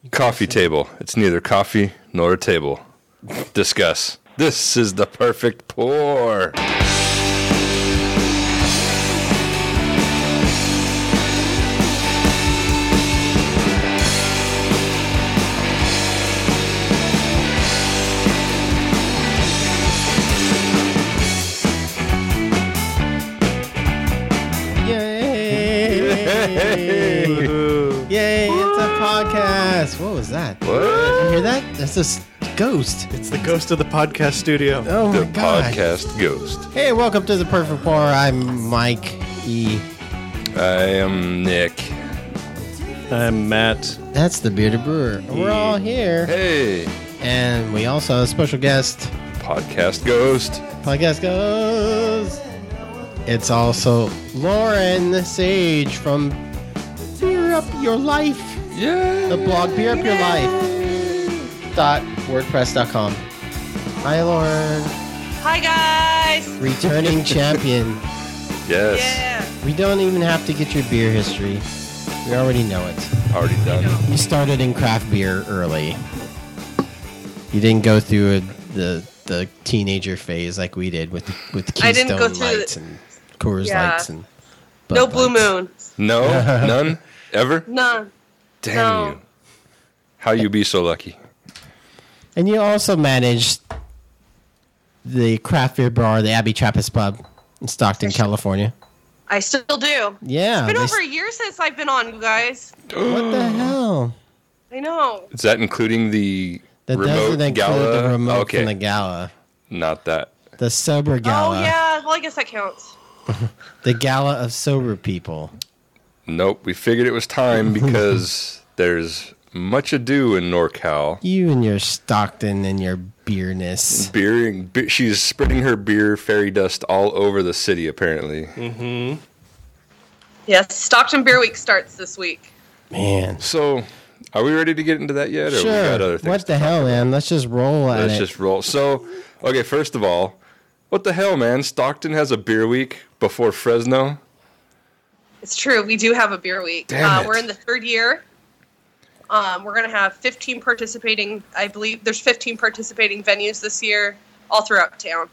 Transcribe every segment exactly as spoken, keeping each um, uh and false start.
Coffee table. It's neither coffee nor a table. Discuss. This is the perfect pour. Yay, it's a podcast. What was that? What? You hear that? That's a s- ghost. It's the ghost of the podcast studio. Oh The my god. podcast ghost. Hey, welcome to the Perfect Pour. I'm Mike E. I am Nick. I'm Matt. That's the Bearded Brewer. We're all here. Hey, And we also have a special guest. podcast ghost. Podcast goes. It's also Lauren Sage from Beer Up Your Life. Yeah. The blog Beer Up Your Life. Dot WordPress dot com. Hi, Lauren. Hi guys! Returning champion. Yes. Yeah. We don't even have to get your beer history. We already know it. Already done. You started in craft beer early. You didn't go through a, the the teenager phase like we did with with Keystone I didn't go through Lights the- and Coors Yeah. Lights and Bud No Blue Lights. Moon. No? None? Ever? None. Damn No. you. How you be so lucky? And you also managed the craft beer bar, the Abbey Trappist Pub in Stockton, California. I still do. Yeah. It's been they over s- a year since I've been on, you guys. What the hell? I know. Is that including the That remote doesn't include gala? the remote Okay. from the gala. Not that. The sober gala. Oh, yeah. Well, I guess that counts. The gala of sober people. Nope. We figured it was time because there's much ado in NorCal. You and your Stockton and your beerness. Beer, be- she's spreading her beer fairy dust all over the city, apparently. Yes, Stockton Beer Week starts this week. Man. So, are we ready to get into that yet? Or we got other Sure. things What to the talk hell, about? man? Let's just roll at Let's it. just roll. So, okay, first of all, what the hell, man? Stockton has a beer week before Fresno. It's true. We do have a beer week. Damn uh, it. We're in the third year. Um, we're going to have fifteen participating, I believe there's fifteen participating venues this year, all throughout town.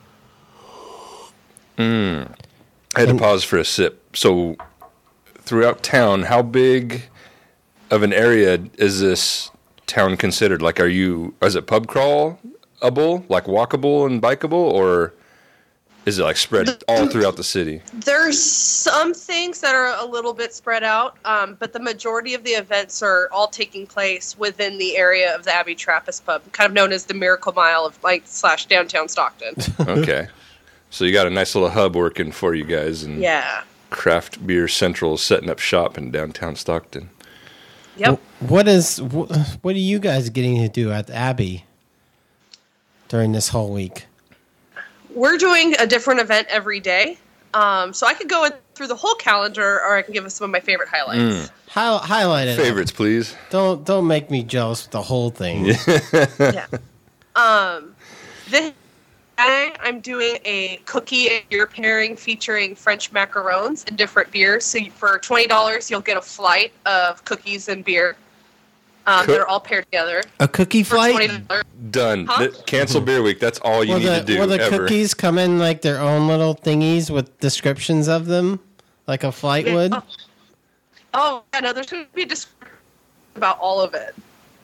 I had to pause for a sip. So, throughout town, how big of an area is this town considered? Like, are you, is it pub crawlable, like walkable and bikeable, or is it like spread all throughout the city? There's some things that are a little bit spread out, um, but the majority of the events are all taking place within the area of the Abbey Trappist Pub, kind of known as the Miracle Mile of like slash downtown Stockton. Okay. So you got a nice little hub working for you guys, and Yeah. Craft Beer Central is setting up shop in downtown Stockton. Yep. What is wh- what are you guys getting to do at the Abbey during this whole week? We're doing a different event every day. Um, so I could go in through the whole calendar, or I can give us some of my favorite highlights. Hi- highlight it. Favorites, please. Don't don't make me jealous with the whole thing. Yeah. Um, this Saturday, I'm doing a cookie and beer pairing featuring French macarons and different beers. So you- for twenty dollars, you'll get a flight of cookies and beer um, Cook- that are all paired together. A cookie For flight? twenty dollars. Done. Huh? Th- Cancel Beer Week. That's all you Will need the, to do will the ever. cookies come in like their own little thingies with descriptions of them, like a flight would? Oh, oh, yeah, no, there's going to be a description about all of it.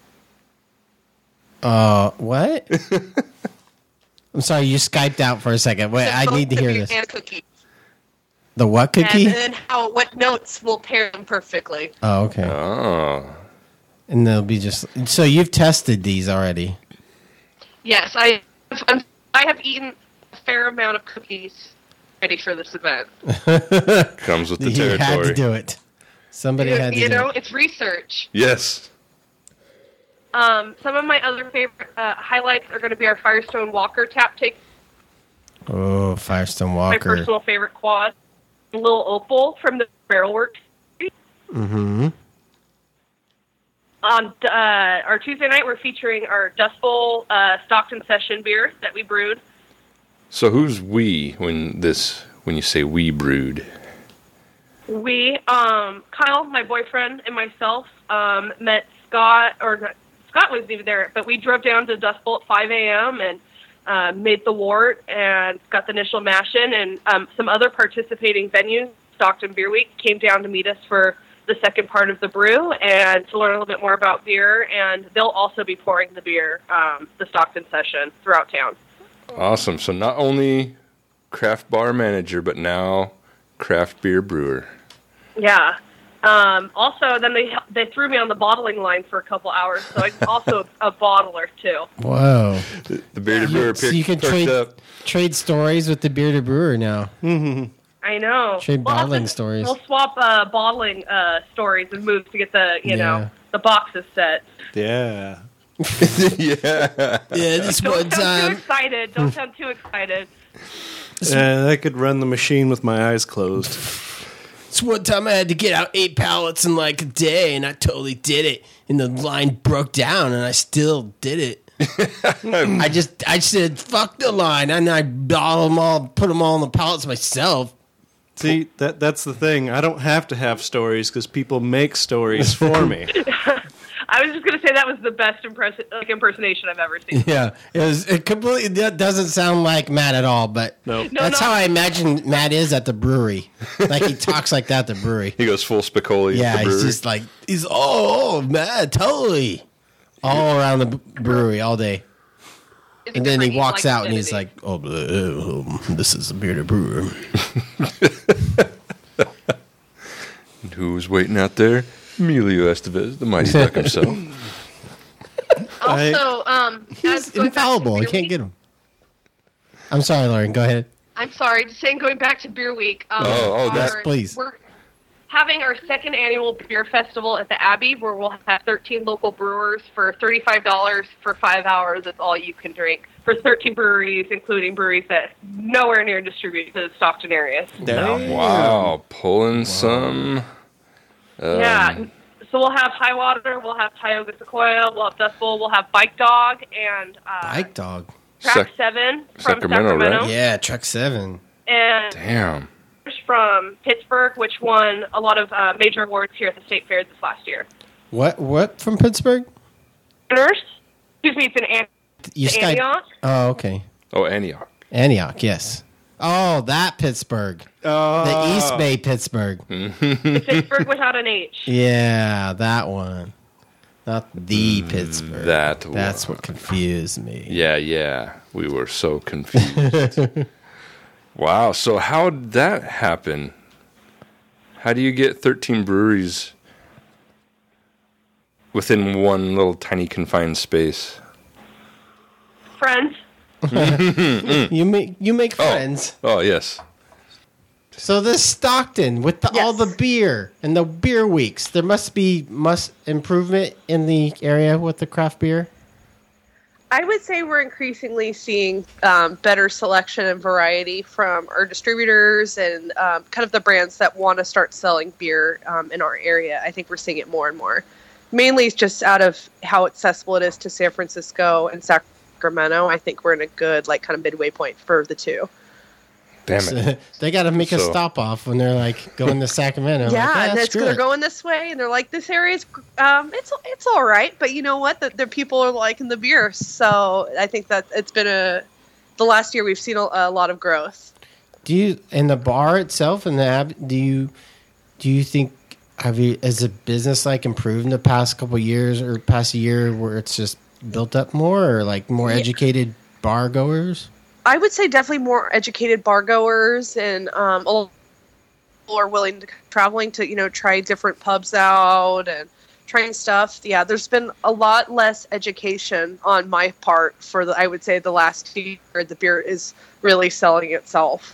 Uh, what? I'm sorry, you Skyped out for a second. Wait, I Both need to the hear beer this. And cookie. The what cookie? And then how what notes will pair them perfectly. Oh, okay. Oh. And they'll be just. So you've tested these already? Yes, I I'm, I have eaten a fair amount of cookies ready for this event. Comes with the You territory. had to do it. Somebody You, had to you do know, it. it's research. Yes. Um, some of my other favorite uh, highlights are going to be our Firestone Walker tap take, Oh, Firestone my Walker. personal favorite quad. Little Opal from the Barrel Works. Mm-hmm. On uh, our Tuesday night, we're featuring our Dust Bowl uh, Stockton Session beer that we brewed. So who's we when this when you say we brewed? We, um, Kyle, my boyfriend, and myself um, met Scott, or not, Scott wasn't even there, but we drove down to Dust Bowl at five a.m. and uh, made the wort and got the initial mash in, and um, some other participating venues, Stockton Beer Week, came down to meet us for the second part of the brew and to learn a little bit more about beer, and they'll also be pouring the beer, um, the Stockton session, throughout town. Awesome. So not only craft bar manager, but now craft beer brewer. Yeah. Um, also, then they they threw me on the bottling line for a couple hours, so I'm also a, a bottler, too. Whoa. The bearded brewer So picked, you can perked trade up. trade stories with the bearded brewer now. I know. Trade We'll have bottling to- stories. We'll swap uh, bottling uh, stories and move to get the, you Yeah. know, the boxes set. Yeah. Yeah. Yeah, this Don't one sound too time. excited. Don't sound too excited. Uh, I could run the machine with my eyes closed. This one time I had to get out eight pallets in like a day, and I totally did it. And the line broke down, and I still did it. I just, I said, fuck the line, and I bottled them all, put them all on the pallets myself. See, that that's the thing. I don't have to have stories because people make stories for me. I was just going to say that was the best impress- like impersonation I've ever seen. Yeah, it was it completely. That doesn't sound like Matt at all, but No. No, that's no. how I imagine Matt is at the brewery. Like he talks like that at the brewery. He goes full Spicoli. Yeah, at the he's brewery. just like he's oh, oh Matt, totally all around the b- brewery all day. It's And then he pretty, walks like, out and he's vicinity. like, "Oh, bleh, um, this is a bearded brewer." Who's waiting out there? Emilio Estevez, the mighty duck himself. Also, um, He's as going back to infallible. You Beer can't Week- get him. I'm sorry, Lauren. Go ahead. I'm sorry, just saying, going back to Beer Week. Um, Oh, oh, that's- our- please. We're having our second annual beer festival at the Abbey, where we'll have thirteen local brewers for thirty-five dollars for five hours. That's all you can drink for thirteen breweries, including breweries that nowhere near distribute to the Stockton area. Wow, pulling some. Um, Yeah. So we'll have High Water, we'll have Tioga Sequoia, we'll have Dust Bowl, we'll have Bike Dog, and uh, Bike dog. Track Sac- seven from Sacramento, Sacramento, right? Yeah, truck seven. and Damn. from Pittsburgh, which won a lot of uh, major awards here at the State Fair this last year. What? What from Pittsburgh? Nurse, excuse me, it's an An- You Skype- Antioch. Oh, okay. Oh, Antioch. Antioch. Yes. Oh, that Pittsburgh. Oh, The East Bay Pittsburgh. It's Pittsburgh without an H. Yeah, that one. Not the Pittsburgh. that That's one. what confused me. Yeah, yeah. We were so confused. Wow. So how'd that happen? How do you get thirteen breweries within one little tiny confined space? Friends. You make you make friends. Oh, yes. So this Stockton with the, all Yes. the beer and the beer weeks, there must be must improvement in the area with the craft beer. I would say we're increasingly seeing um, better selection and variety from our distributors and um, kind of the brands that want to start selling beer um, in our area. I think we're seeing it more and more. Mainly it's just out of how accessible it is to San Francisco and Sacramento. I think we're in a good, like, kind of midway point for the two. Damn it. They got to make a So- stop off when they're like going to Sacramento. Yeah, like, and "Ah, it's, screw they're it." going this way, and they're like, this area is, um, it's it's all right, but you know what? The, the people are liking the beer, so I think that it's been a. The last year we've seen a, a lot of growth. Do you in the bar itself and the ab, do you do you think have you has the business like improved in the past couple of years or past year where it's just built up more or like more Yeah. educated bar goers? I would say definitely more educated bar goers, and um, a lot of people are willing to traveling to you know try different pubs out and trying stuff. Yeah, there's been a lot less education on my part for the. I would say the last year, the beer is really selling itself.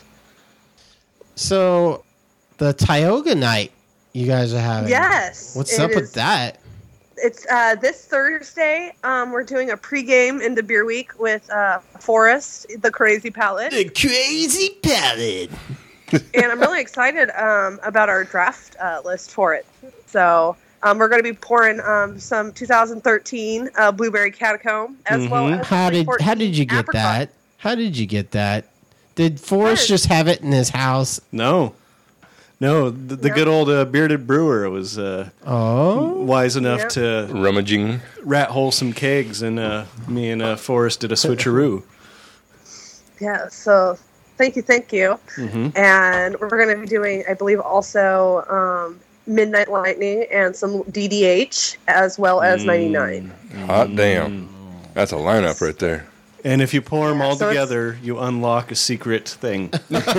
So the Tioga night you guys are having. Yes, What's it up is- with that? It's uh, this Thursday. Um, we're doing a pregame in the beer week with uh, Forrest, the Crazy Palate, The crazy palate. and I'm really excited um, about our draft uh, list for it. So um, we're going to be pouring um, some two thousand thirteen uh, Blueberry Catacomb as well as How did how 2014 did you get Apricot. that? How did you get that? Did Forrest Yes. just have it in his house? no. No, the, the Yeah. good old uh, bearded brewer was uh, Oh, wise enough Yeah. to Rummaging. rat hole some kegs, and uh, me and uh, Forrest did a switcheroo. Yeah, so thank you, thank you. Mm-hmm. And we're going to be doing, I believe, also um, Midnight Lightning and some D D H as well as ninety-nine. Hot damn. That's a lineup right there. And if you pour them Yeah, all so it's- together, you unlock a secret thing.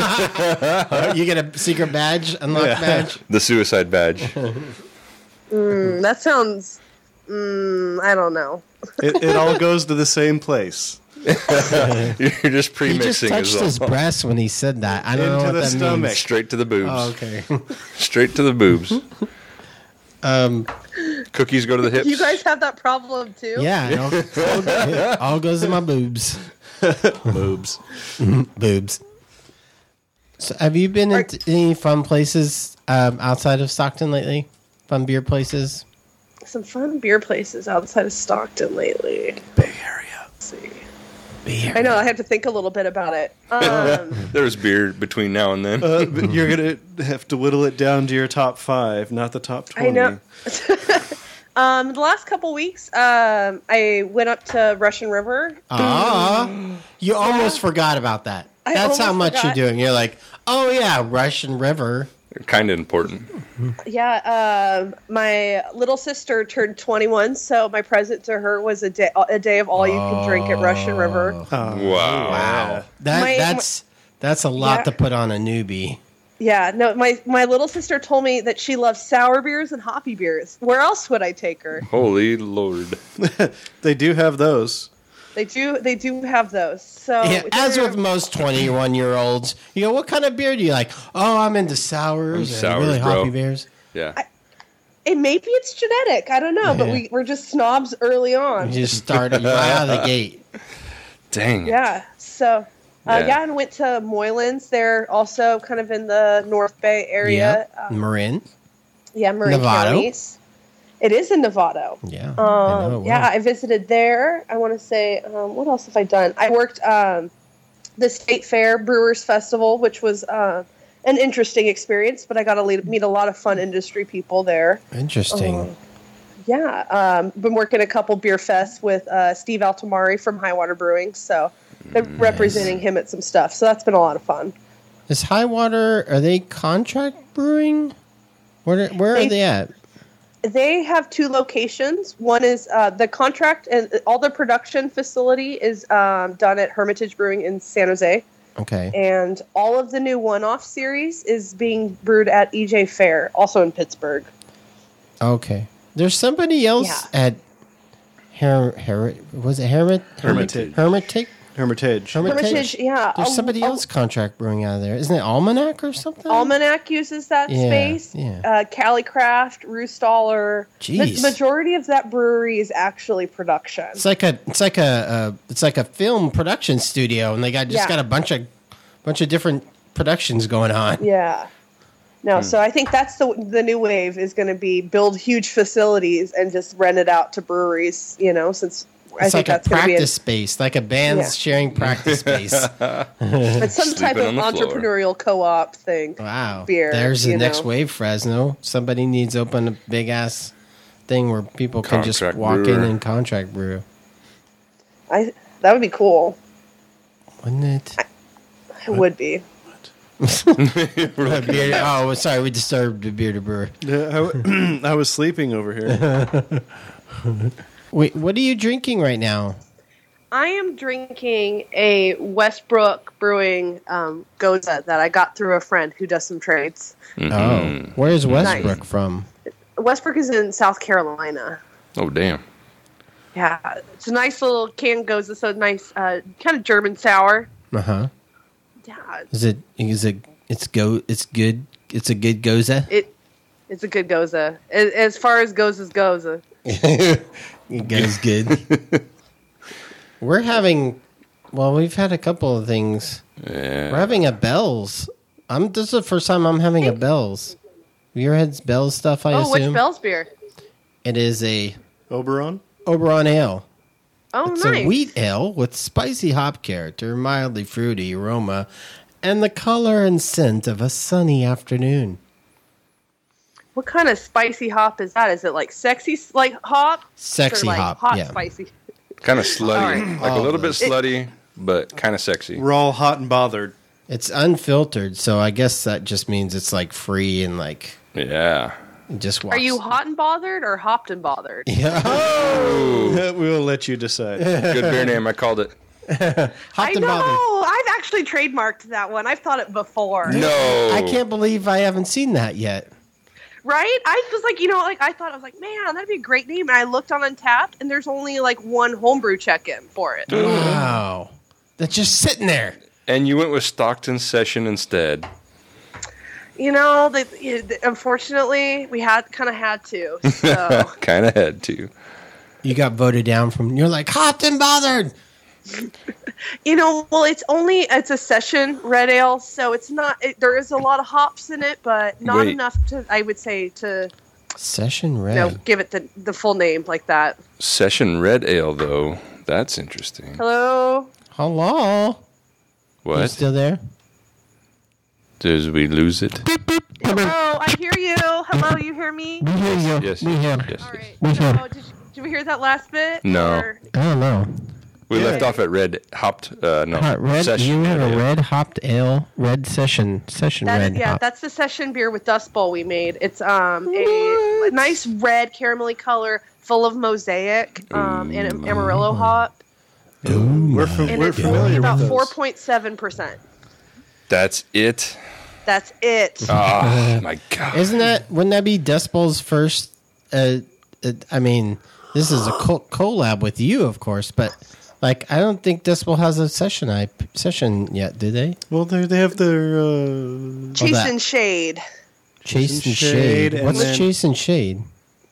you get a secret badge, unlock Yeah. badge. The suicide badge. Mm, that sounds, mm, I don't know. it, it all goes to the same place. You're just He pre-mixing just touched as his well. breast when he said that. I don't know Into what the that stomach. means. Straight to the boobs. Oh, okay. Straight to the boobs. Um, Cookies go to the hips. You guys have that problem too? yeah, it all, all, all goes in my boobs. Boobs. Boobs. So, have you been Are- into any fun places um, outside of Stockton lately? Fun beer places? Some fun beer places outside of Stockton lately. Bay Area. Let's see. Beer. I know, I have to think a little bit about it. Um, There's beer between now and then. Uh, but you're going to have to whittle it down to your top five, not the top twenty. I know. um, the last couple weeks, um, I went up to Russian River. Ah, you almost forgot about that. I That's how almost much forgot. you're doing. You're like, oh yeah, Russian River. Kind of important. Yeah, um, my little sister turned twenty-one, so my present to her was a day, a day of all you can drink at Russian River. Oh, Wow. wow. That My- that's that's a lot Yeah. to put on a newbie. Yeah, no, my, my little sister told me that she loves sour beers and hoppy beers. Where else would I take her? Holy Lord. They do have those. They do they do have those. So Yeah, as they're- with most twenty-one year olds, you go, what kind of beer do you like? Oh, I'm into sours, I'm and sours, really bro. hoppy beers. Yeah. and maybe it's genetic. I don't know, but Yeah. we we're just snobs early You on. just start right out of the gate. Dang it. Yeah. So uh, Yeah. yeah. and went to Moylan's. They're also kind of in the North Bay area. Yeah, Um, Marin. yeah, Marin Novato. Counties. It is in Novato. Yeah, I know Um, it yeah, well. I visited there. I want to say, um, what else have I done? I worked um, the State Fair Brewers Festival, which was uh, an interesting experience, but I got to le- meet a lot of fun industry people there. Interesting. Um, yeah, um, been working a couple beer fests with uh, Steve Altamari from Highwater Brewing, so been representing him at some stuff. So that's been a lot of fun. Is Highwater, are they contract brewing? Where where are They- they at? They have two locations. One is uh, the contract and all the production facility is um, done at Hermitage Brewing in San Jose. Okay. And all of the new one-off series is being brewed at E J Fair, also in Pittsburgh. Okay. There's somebody else Yeah. at Her, Her was it Hermit Hermitage. Hermitage? Hermitage. Hermitage? Hermitage, yeah. There's a- somebody a- else contract brewing out of there. Isn't it Almanac or something? Almanac uses that Yeah, space. yeah. Uh, Calicraft, Roostaller. The Jeez. majority of that brewery is actually production. It's like a it's like a, uh it's like a film production studio, and they got just Yeah. got a bunch of bunch of different productions going on. Yeah. No, so I think that's the the new wave is going to be build huge facilities and just rent it out to breweries. You know, since I It's think like a that's going to be practice space, like a band's Yeah. sharing practice space. it's some type Sleeping of on the floor. entrepreneurial co-op thing. Wow. Beer, There's the you next know. wave, Fresno. Somebody needs to open a big ass thing where people can just Contract walk in brewer. and contract brew. I that would be cool. Wouldn't it? It would be. Beer, oh, sorry, we disturbed the beer to brewer. Yeah, I, w- I was sleeping over here. Wait, what are you drinking right now? I am drinking a Westbrook Brewing um, Goza that I got through a friend who does some trades. Oh, where's Westbrook Nice. from? Westbrook is in South Carolina. Oh, damn. Yeah, it's a nice little can Goza, so nice, uh, kind of German sour. Uh huh. Yeah, Is it? Is it? It's go. It's good. It's a good goza. it it's a good Goza. As, as far as Gozas goes, uh, It goes good. We're having. Well, we've had a couple of things. Yeah. We're having a Bell's. I'm. This is the first time I'm having a Bell's. Have you ever had Bell's stuff? I oh, which assume Bell's beer? it is a Oberon? Oberon Ale. Oh, It's nice. a wheat ale with spicy hop character, mildly fruity aroma, and the color and scent of a sunny afternoon. What kind of spicy hop is that? Is it like sexy like hop? Sexy or like hop, hot yeah. spicy. Kind of slutty, All right. like a All little bit those. slutty, but kind of sexy. Raw, hot, and bothered. It's unfiltered, so I guess that just means it's like free and like Yeah. just walks. Are you hot and bothered or hopped and bothered? Yeah. We'll let you decide. Good beer name. I called it. I Hopped and know. bothered. I've actually trademarked that one. I've thought it before. No. I can't believe I haven't seen that yet. Right? I was like, you know, like I thought I was like, man, that'd be a great name. And I looked on Untappd, and there's only like one homebrew check-in for it. Wow. That's just sitting there. And you went with Stockton Session instead. You know, they, they- unfortunately, we had kind of had to. So Kind of had to. You got voted down from. You're like hopped and bothered. you know, well, it's only it's a session red ale, so it's not. It, there is a lot of hops in it, but not Wait. enough to, I would say, to Session you red. know, give it the the full name like that. Session Red Ale, though. That's interesting. Hello. Hello. You What? still there? Did we lose it? Hello, I hear you. Hello, you hear me? We hear you. Yes. We hear. Yes. All right. We So, hear. did, did we hear that last bit? No. Or- I don't know. We Yeah. left off at red hopped. Uh, no. Hot red. Session You have a ale. red hopped ale. Red session. Session That red. is, yeah, hop. that's the session beer with Dust Bowl we made. It's um a nice red caramelly color, full of mosaic um, and Amarillo hop, We're, fa- and we're it's only familiar about with four those. point seven percent. That's it. That's it. Oh my god. Isn't that? Wouldn't that be Dust Bowl's first? Uh, uh, I mean, this is a co- collab with you, of course, but like, I don't think Dust Bowl has a session I session yet, do they? Well, they they have their. Uh, Chase that. and Shade. Chase and Shade, Shade. and What's then- Chase and Shade?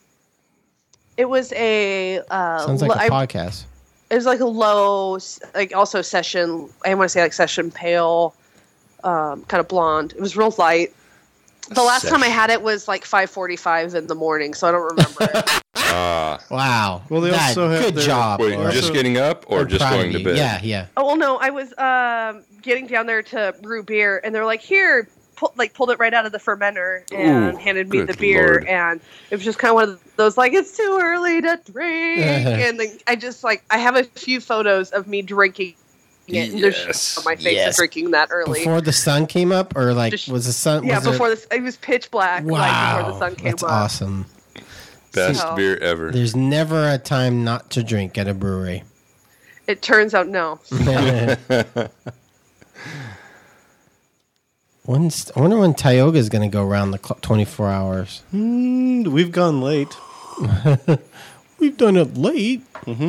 It was a uh, Sounds like lo- a I- podcast. it was like a low, like also session. I want to say like session pale, um, kind of blonde. It was real light. The last time I Session. had it was like five forty-five in the morning, so I don't remember it. Ah. Wow. Well, they That- also have good their- job. Wait, Laura. just getting up or I'm just proud going of to you. bed? Yeah, yeah. Oh well, no, I was um, getting down there to brew beer, and they're like, "Here, pull, like pulled it right out of the fermenter and Ooh, handed me good the beer." Lord. And it was just kind of one of those like, "It's too early to drink," and then I just like I have a few photos of me drinking it. And there's Yes. shit on my face Yes. of drinking that early. Before the sun came up, or like Just- was the sun? yeah, was there- before this, it was pitch black. Wow, Like before the sun came that's up. awesome. Best So- beer ever. There's never a time not to drink at a brewery. It turns out no. When's, I wonder when Tioga is going to go around the clock, twenty-four hours. Mm, we've gone late. We've done it late.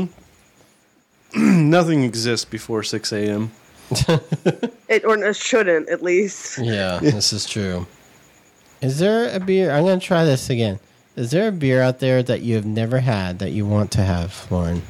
Nothing exists before six a.m. It or it shouldn't at least. Yeah, this is true. Is there a beer? I'm going to try this again. Is there a beer out there that you have never had that you want to have, Lauren?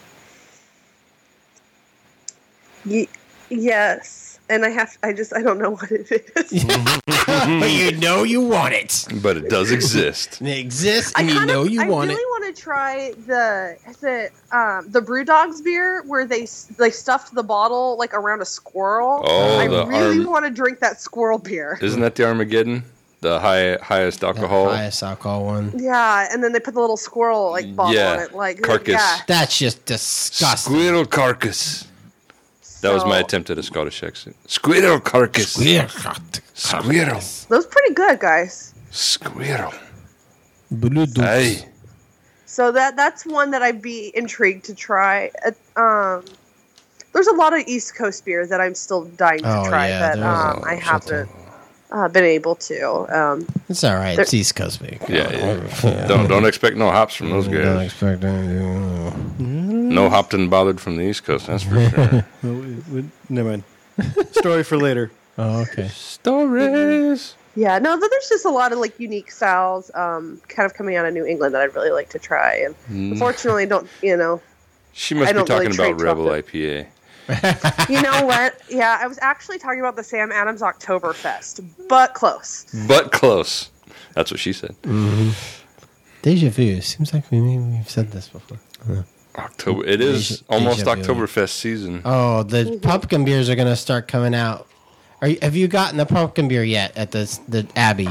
Ye- yes, and I have. I just I don't know what it is. But you know you want it. But it does exist. It exists, I and you kind know of, you I want really it. want to try the the um, the Brew Dogs beer where they s- they stuffed the bottle like around a squirrel. Oh, I the really arm- want to drink that squirrel beer. Isn't that the Armageddon? The high highest That alcohol? highest alcohol one. Yeah, and then they put the little squirrel like bottle Yeah, on it, like carcass. Yeah, That's just disgusting. Squirrel carcass. That was my So- attempt at a Scottish accent. Squirrel carcass. Squirrel. Those pretty good, guys. Squirrel. Blue Dukes. Hey. So that that's one that I'd be intrigued to try. Uh, um, there's a lot of East Coast beer that I'm still dying to Oh, try yeah, that there's um, a I shit haven't uh, been able to. Um, It's all right. There- It's East Coast beer. Yeah, yeah. Don't don't expect no hops from those Don't guys. expect anything. No hopped and bothered from the East Coast, that's for sure. Well, we, we, never mind. Story for later. Oh, okay. Stories. yeah, no, but there's just a lot of like unique styles, um, kind of coming out of New England that I'd really like to try. And Mm. unfortunately, don't you know? She must I be don't really talking about trade Rebel chocolate. I P A. You know what? Yeah, I was actually talking about the Sam Adams Oktoberfest, but close. But close. That's what she said. Deja vu. Seems like we maybe we've said this before. October. It is Deja- almost deja vu. Oktoberfest season. Oh, the pumpkin beers are going to start coming out. Are you, have you gotten the pumpkin beer yet at the the Abbey?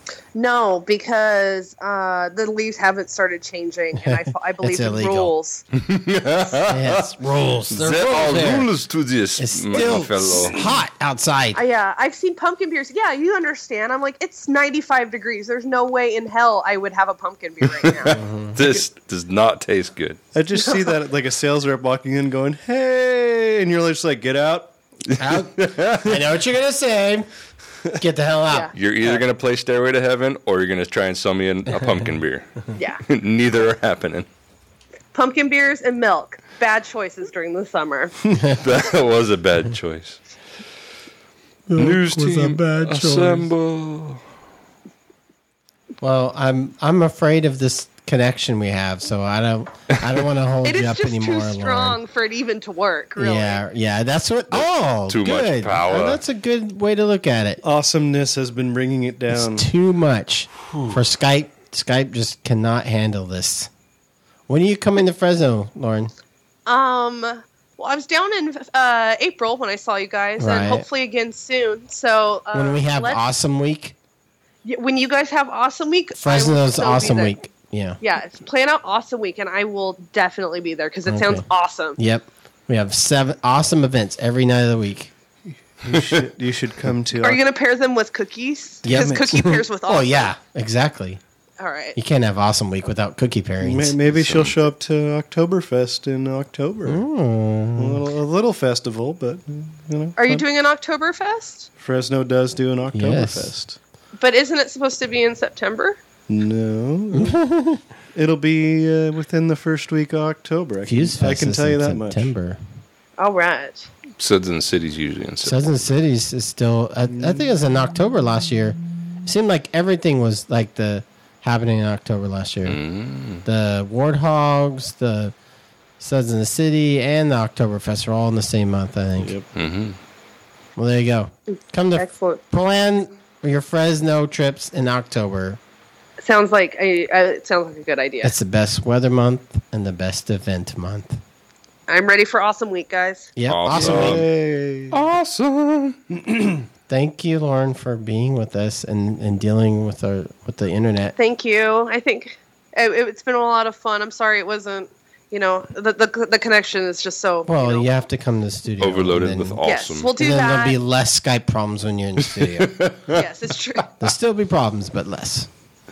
No, because uh, the leaves haven't started changing, and I, I believe It's in illegal. rules. Yes, rules. There There are are rules there. rules to this, It's my still fellow. hot outside. I, yeah, I've seen pumpkin beers. Yeah, you understand. I'm like, it's ninety-five degrees. There's no way in hell I would have a pumpkin beer right now. This does not taste good. I just see that like a sales rep walking in going, "Hey," and you're just like, "Get out." Out. I know what you're gonna say. Get the hell out. You're either going to play Stairway to Heaven or you're going to try and sell me an, a pumpkin beer. Yeah, Neither are happening. pumpkin beers and milk. Bad choices during the summer. That was a bad choice. News was a team, bad choice. assemble. Well, I'm I'm afraid of this connection we have, so I don't I don't want to hold It you is up just anymore. too Lauren. strong for it even to work. Really. Yeah, yeah, that's what. Oh, too much good. power. Oh, that's a good way to look at it. Awesomeness has been bringing it down. It's too much for Skype. Skype just cannot handle this. When are you coming to Fresno, Lauren? Um. Well, I was down in uh, April when I saw you guys, Right. and hopefully again soon. So uh, When we have let's- Awesome Week, y- when you guys have Awesome Week, I will Fresno's still be Awesome there. Week. Yeah. Yeah, plan out Awesome Week, and I will definitely be there because it Okay. sounds awesome. Yep. We have seven awesome events every night of the week. You should, you should come to. Are you going to pair them with cookies? Yep. Because cookie pairs with awesome. Oh yeah, exactly. All right. You can't have Awesome Week without cookie May- pairings. Maybe she'll show up to Oktoberfest in October. Mm. A, little, a little festival, but you know. Are you fun. doing an Oktoberfest? Fresno does do an Oktoberfest. But isn't it supposed to be in September? No, it'll be uh, within the first week of October. I can, Fuse I Fest can is tell you in that much. September. All right. Suds in the City's usually in September. Southern Cities is still. I, I think it was in October last year. It seemed like everything was like the happening in October last year. Mm. The Warthogs, the Suds in the City, and the Oktoberfest are all in the same month. I think. Yep. Mm-hmm. Well, there you go. Come to Excellent. plan your Fresno trips in October. Sounds like a. Uh, it sounds like a good idea. It's the best weather month and the best event month. I'm ready for Awesome Week, guys. Yep. Awesome. Awesome. Hey. Awesome. Thank you, Lauren, for being with us and, and dealing with our with the internet. Thank you. I think it, it's been a lot of fun. I'm sorry it wasn't. You know, the the, the connection is just so. Well, you know, you have to come to the studio. Overloaded and then, with Yes, awesome. we'll do And then that. there'll be less Skype problems when you're in the studio. Yes, it's true. There'll still be problems, but less.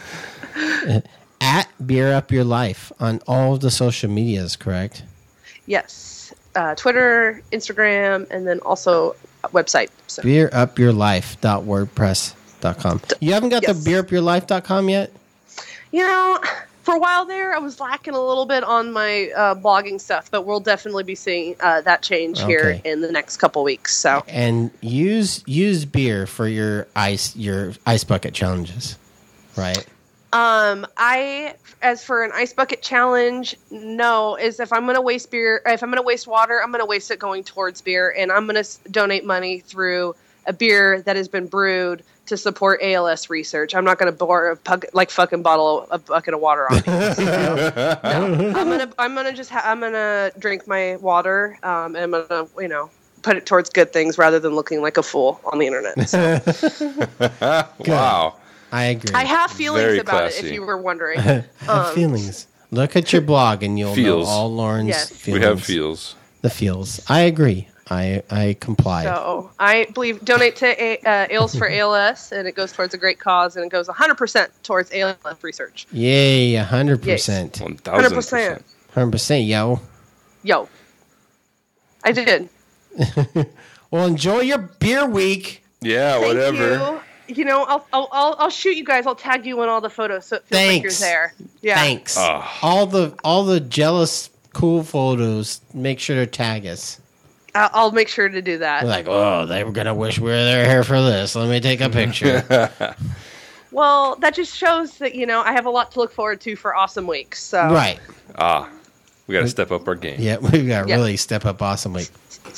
At Beer Up Your Life on all of the social medias, correct? Yes, uh, Twitter, Instagram, and then also a website. So. beer up your life dot wordpress dot com. You haven't got Yes. the beer up your life dot com yet? You know, for a while there, I was lacking a little bit on my uh, blogging stuff, but we'll definitely be seeing uh, that change here Okay. in the next couple weeks. So, And use use beer for your ice your ice bucket challenges, right? um, I, as for an ice bucket challenge, no, is if I'm going to waste beer, if I'm going to waste water, I'm going to waste it going towards beer, and I'm going to donate money through a beer that has been brewed to support A L S research. I'm not going to pour a pug, like fucking bottle a bucket of water on me. no, I'm gonna I'm gonna just ha- I'm gonna drink my water, um, and I'm gonna you know put it towards good things rather than looking like a fool on the internet. So, Wow. I agree. I have feelings Very about it. classy. If you were wondering, I have um, feelings. Look at your blog and you'll Feels. know all Lauren's Yes. feelings. We have feels. The feels. I agree. I I comply. so I believe donate to a- uh, Ales for A L S, and it goes towards a great cause, and it goes one hundred percent towards A L S research. Yay, one hundred percent. One one thousand hundred percent. percent. one hundred percent, yo. Yo, I did. Well, enjoy your beer week. Yeah, Thank whatever. you. You know, I'll, I'll I'll I'll shoot you guys. I'll tag you in all the photos, so it feels like you're Thanks. there. Yeah. Thanks. Ah. All the all the jealous cool photos, make sure to tag us. I'll, I'll make sure to do that. We're like, oh, they were gonna wish we were there here for this. Let me take a picture. Well, that just shows that you know I have a lot to look forward to for Awesome Week. So Right. Ah, we got to step up our game. Yeah, we've got to Yeah. really step up awesome week.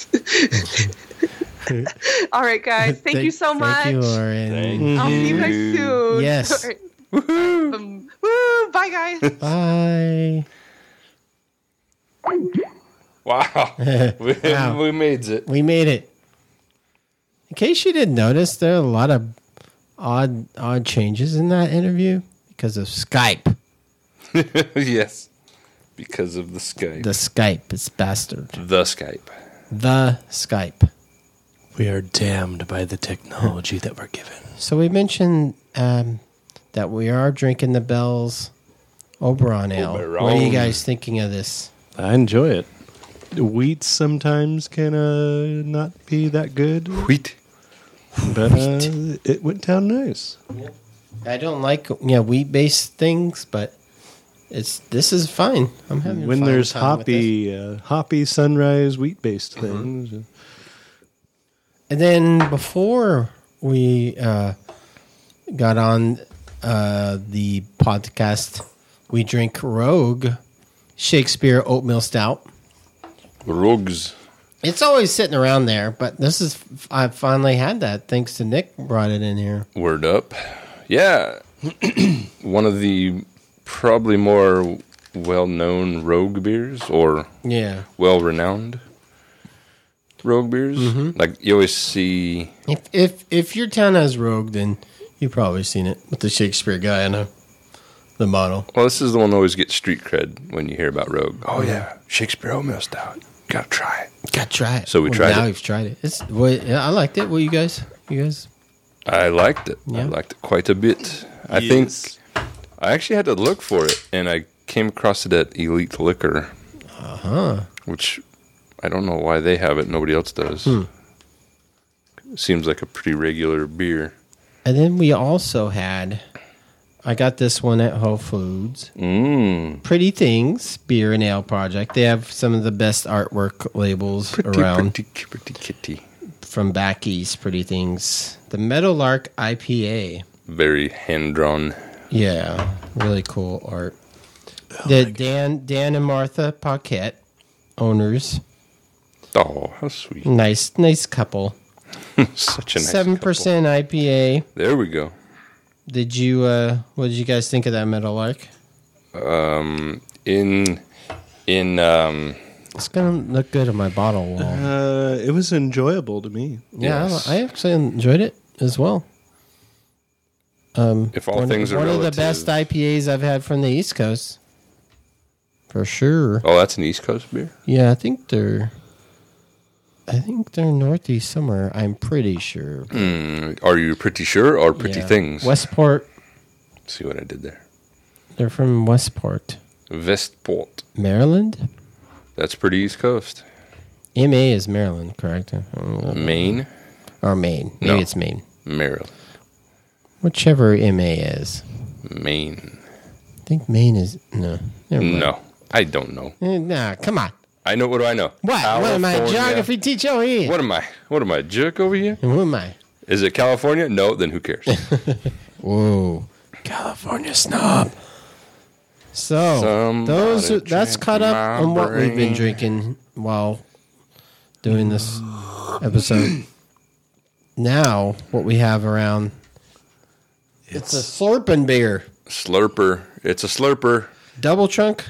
all right, guys. Thank you so much. Thank you, Lauren. Thank I'll see you guys soon. Yes. All right. Um, woo! Bye, guys. Bye. Wow. we, Wow. we made it. We made it. In case you didn't notice, there are a lot of odd odd changes in that interview because of Skype. Yes. Because of the Skype. The Skype is bastard. The Skype. The Skype. We are damned by the technology that we're given. So we mentioned um, that we are drinking the Bell's Oberon Ale. Oberon. What are you guys thinking of this? I enjoy it. The wheat sometimes can uh, not be that good, Wheat. but uh, it went down nice. I don't like yeah wheat based things, but it's this is fine. I'm having When fun there's time with this. hoppy, uh, hoppy sunrise wheat based Mm-hmm. things. And then before we uh, got on uh, the podcast, we drink Rogue Shakespeare Oatmeal Stout. Rogues. It's always sitting around there, but this is I finally had that thanks to Nick brought it in here. Word up. Yeah. One of the probably more well-known rogue beers or Yeah. well-renowned rogue beers. Like you always see. If if if your town has Rogue, then you've probably seen it with the Shakespeare guy on the the model. Well, this is the one that always gets street cred when you hear about rogue. Oh yeah, Shakespeare oatmeal stout. Gotta try it. Got to try it. So we tried now it. we've tried it. It's well, yeah, I liked it. Well, you guys, you guys. I liked it. I Yeah. liked it quite a bit. I Yes. think I actually had to look for it, and I came across it at Elite Liquor, Uh huh. which I don't know why they have it. Nobody else does. Hmm. Seems like a pretty regular beer. And then we also had. I got this one at Whole Foods. Mmm. Pretty Things Beer and Ale Project. They have some of the best artwork labels Pretty, around pretty, pretty kitty. from back east. Pretty Things. The Meadowlark I P A. Very hand drawn. Yeah, really cool art. the Dan Dan and Martha Paquette owners. Oh, how sweet! Nice, nice couple. Such a nice Seven percent I P A. couple. There we go. Did you? uh What did you guys think of that Meadowlark? Um, in in um, It's gonna look good on my bottle wall. Uh, it was enjoyable to me. Yeah, yes. I actually enjoyed it as well. Um, If all one, things are one of the relative. best I P As I've had from the East Coast, for sure. oh, that's an East Coast beer. Yeah, I think they're, I think they're Northeast somewhere. I'm pretty sure. Mm, are you pretty sure or pretty Yeah. things? Westport. See what I did there. They're from Westport, Westport. Maryland. That's pretty East Coast. M A is Maryland, correct? Uh, Maine, Or Maine. Maybe No. it's Maine. Maryland, Whichever M A is. Maine. I think Maine is no. Never mind. No, I don't know. Eh, Nah, come on. I know. What do I know? What? What am I, California. geography teacher over here? What am I? What am I, jerk over here? And who am I? Is it California? No, then who cares? Whoa, California snob. So Somebody those are, that's drink caught up my on what we've been brain. drinking while doing this episode. Now, what we have around it's, a slurping beer, Slurper. It's a slurper. double trunk.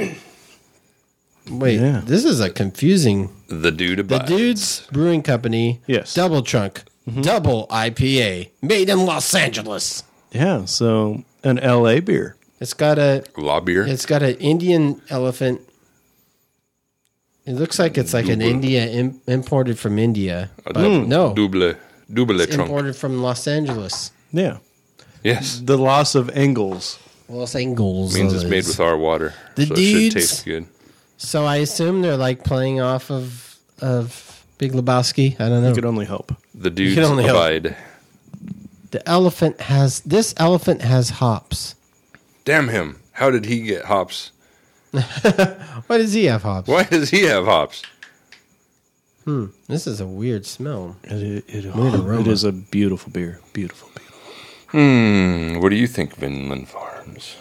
Wait, Yeah. this is a confusing. The dude The abides. Dude's Brewing Company, Yes. double trunk, double I P A, made in Los Angeles. Yeah, so an L A beer. It's got a Law beer. It's got an Indian elephant. It looks like it's like an Double. India im- imported from India, A but double- no, Double. Double it's trunk. imported from Los Angeles. Yeah. Yes. The loss of Engels. Los Angeles Means it's made with our water. The so it should dudes- taste good. So I assume they're like playing off of of Big Lebowski. I don't know. You could only hope. The dudes can only hope. abide. The elephant has this elephant has hops. Damn him. How did he get hops? Why does he have hops? Why does he have hops? Hmm. This is a weird smell. It, it, it, Weird aroma. it is a beautiful beer. Beautiful beer. Hmm. What do you think, Vinland Farms?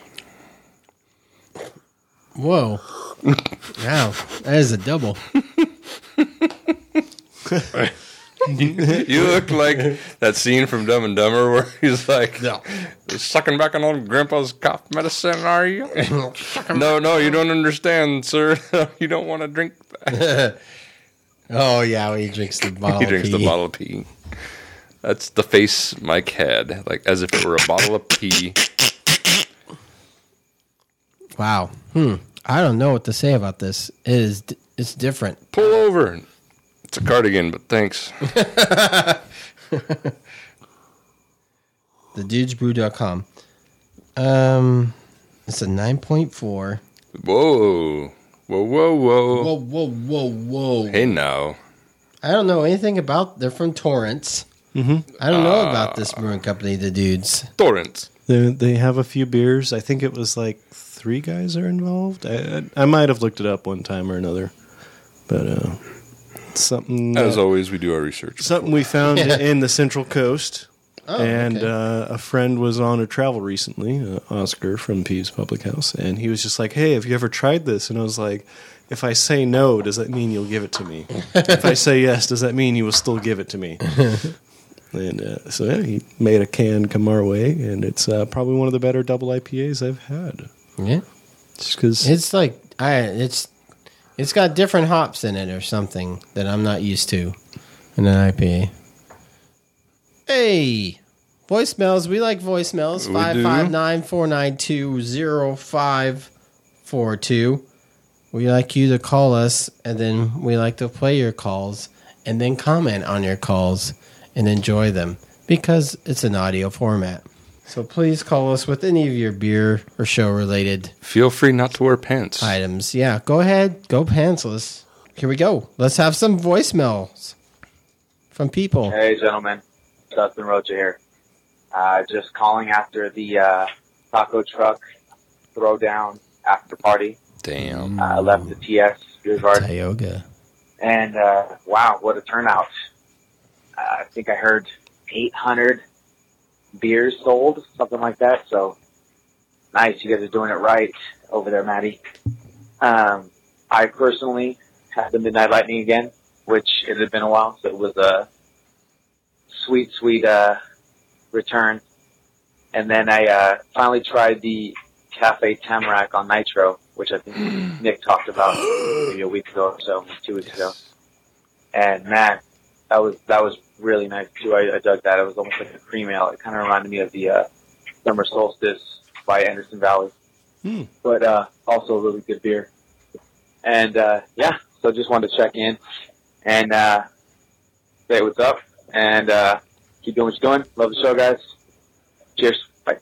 Whoa. Wow. That is a double. You look like that scene from Dumb and Dumber where he's like, sucking back on old Grandpa's cough medicine, are you? No, no, you don't understand, sir. You don't want to drink that. Oh yeah, he drinks the bottle. He drinks of the pee. bottle of pee. That's the face Mike had, like as if it were a bottle of pee. Wow. Hmm. I don't know what to say about this. It is. It's different. Pull over. It's a cardigan, but thanks. the dudes brew dot com. Um, it's a nine point four. Whoa. Whoa, whoa, whoa. Whoa, whoa, whoa, whoa. Hey, now. I don't know anything about. They're from Torrance. Mm-hmm. I don't know uh, about this brewing company, the dudes. Torrance. They, they have a few beers. I think it was like three guys are involved. I, I, I might have looked it up one time or another. But uh, something. As uh, always, we do our research. Something we found Yeah. in the Central Coast. Oh, and okay. uh, a friend was on a travel recently, uh, Oscar from Peeves Public House, and he was just like, "Hey, have you ever tried this?" And I was like, "If I say no, does that mean you'll give it to me? If I say yes, does that mean you will still give it to me?" And uh, so yeah, he made a can come our way, and it's uh, probably one of the better double I P As I've had. Yeah, just because it's like I it's it's got different hops in it or something that I'm not used to in an I P A. Hey, voicemails. We like voicemails. We five do. five nine, four nine two, zero five four two. We like you to call us, and then we like to play your calls, and then comment on your calls and enjoy them because it's an audio format. So please call us with any of your beer or show related Feel free not to wear pants. items. Yeah, go ahead. Go pantsless. Here we go. Let's have some voicemails from people. Hey, gentlemen. Dustin Rocha here. Uh, just calling after the uh, taco truck throwdown after party. Damn. I uh, left the T S beer garden. Tioga. And uh, wow, what a turnout. Uh, I think I heard eight hundred beers sold, something like that. So nice. You guys are doing it right over there, Maddie. Um, I personally had the Midnight Lightning again, which it had been a while. So it was a sweet, sweet uh, return. And then I uh, finally tried the Cafe Tamarack on Nitro, which I think Nick talked about maybe a week ago or so, two weeks ago. And man, that was that was really nice too. I, I dug that. It was almost like a cream ale. It kind of reminded me of the uh, Summer Solstice by Anderson Valley, Hmm. but uh, also a really good beer. And uh, yeah, so just wanted to check in and uh, say what's up and uh, keep doing what you're doing. Love the show, guys. Cheers. Bye.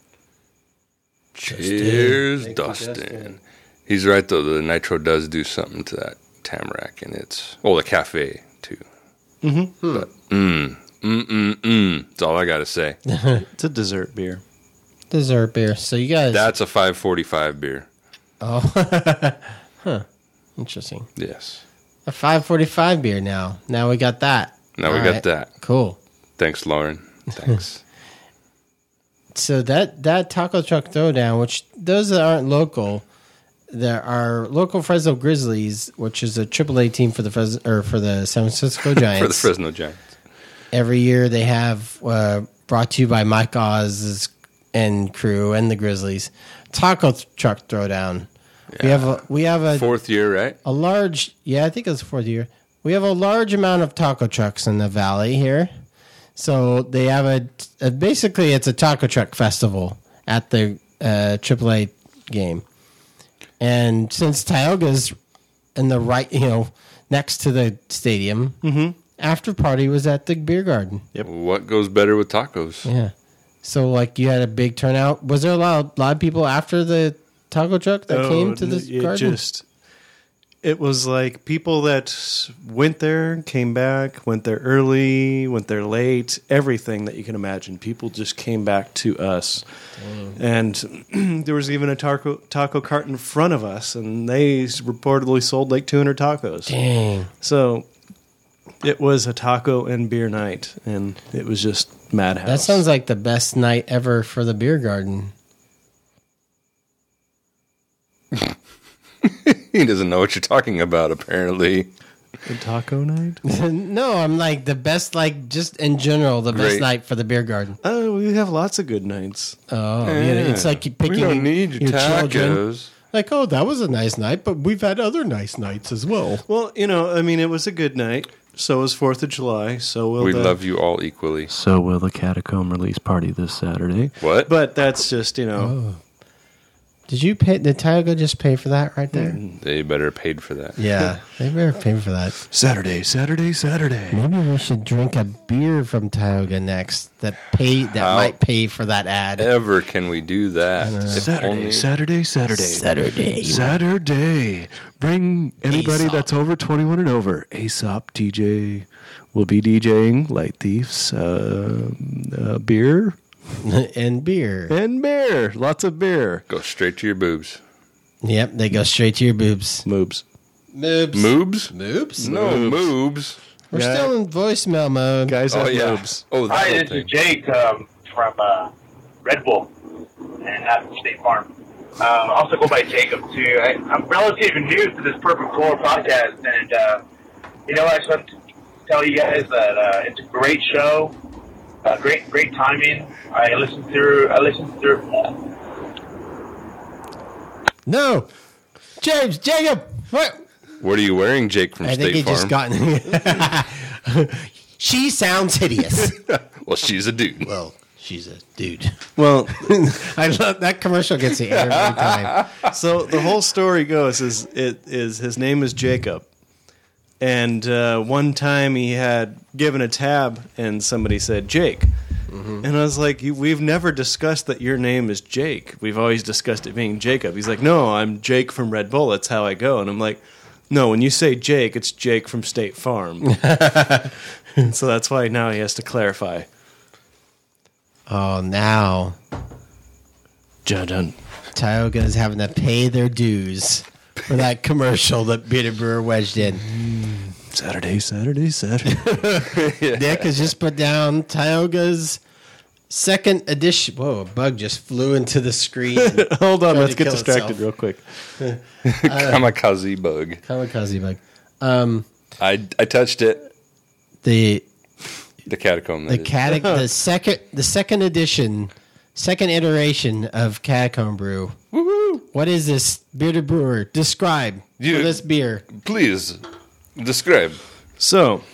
Cheers, Thank you, Dustin. Dustin. He's right, though. The Nitro does do something to that Tamarack, and it's, well, the cafe, too. Mm-hmm. But, mm, mm, mm, mm. That's all I got to say. It's a dessert beer. Dessert beer. So you guys. That's a five forty-five beer. Oh. Huh. Interesting. Yes. A five forty-five beer now. Now we got that. Now we All got right. that. Cool. Thanks, Lauren. Thanks. So that that taco truck throwdown, which those that aren't local, there are local Fresno Grizzlies, which is a triple A team for the Fres- or for the San Francisco Giants. For the Fresno Giants. Every year they have uh, brought to you by Mike Oz and crew and the Grizzlies taco truck throwdown. We have a we have a Fourth year, right? a large yeah I think it's the fourth year. We have a large amount of taco trucks in the valley here. So they have a, a basically it's a taco truck festival at the uh, triple A game, and since Tioga's in the right, you know, next to the stadium, Mm-hmm. after party was at the beer garden. Yep. What goes better with tacos? Yeah, so like you had a big turnout. Was there a lot, lot of people after the taco truck that Oh, came to n- this it garden? Just, it was like people that went there, came back, went there early, went there late, everything that you can imagine. People just came back to us. And there was even a taco, taco cart in front of us, and they reportedly sold like two hundred tacos. Dang. So it was a taco and beer night, and it was just madhouse. That sounds like the best night ever for the beer garden. He doesn't know what you're talking about, apparently. the taco night. No, I'm like the best, like just in general, the best Great. night for the beer garden. Oh, we have lots of good nights. Oh, yeah. It's like you picking We don't need your, your tacos. children. Like, oh, that was a nice night, but we've had other nice nights as well. Well, you know, I mean, it was a good night. So is Fourth of July. So will We the, love you all equally. So will the Catacomb release party this Saturday. What? But that's just, you know. Oh. Did you pay? Did Tioga just pay for that right there? They better have paid for that. Yeah, they better pay for that. Saturday, Saturday, Saturday. Maybe we should drink a beer from Tioga next that pay that How might pay for that ad. Ever can we do that? If Saturday, only- Saturday, Saturday. Saturday. Saturday. Bring anybody Aesop. that's over twenty-one and over. Aesop D J will be DJing Light Thieves, uh, uh, beer, And beer. and beer. Lots of beer. Go straight to your boobs. Yep, they go straight to your boobs. Moobs. Moobs. Moobs? Moobs? No, moobs. We're Yeah. still in voicemail mode. Guys Oh, have yeah. moobs. Oh, that Hi, whole this thing. is Jake um, from uh, Red Bull and at State Farm. Um, also go by Jacob too. I, I'm relatively new to this Perfect Floor podcast, and uh, you know, I just want to tell you guys that uh, it's a great show, uh, great great timing. I listened through. I listened through. No. James, Jacob. What? What are you wearing, Jake from I think State he Farm? just gotten. She sounds hideous. Well, she's a dude. Well, she's a dude. Well, I love that commercial gets me every time. so the whole story goes is it is his name is Jacob, and uh, one time he had given a tab and somebody said Jake, and I was like, you, we've never discussed that your name is Jake. We've always discussed it being Jacob. He's like, no, I'm Jake from Red Bull. That's how I go. And I'm like, no, when you say Jake, it's Jake from State Farm. So that's why now he has to clarify. Oh, now Dun. Tioga is having to pay their dues for that commercial that Peter Brewer wedged in. Saturday, Saturday, Saturday. Nick has just put down Tioga's second edition. Whoa, a bug just flew into the screen. Hold on, Tried let's to get kill distracted itself. real quick. Kamikaze bug. Kamikaze bug. Um, I, I touched it. the The catacomb. the that is. catech the second the second edition, second iteration of Catacomb Brew. Woo-hoo. What is this bearded brewer? Describe You- for this beer. Please describe. So,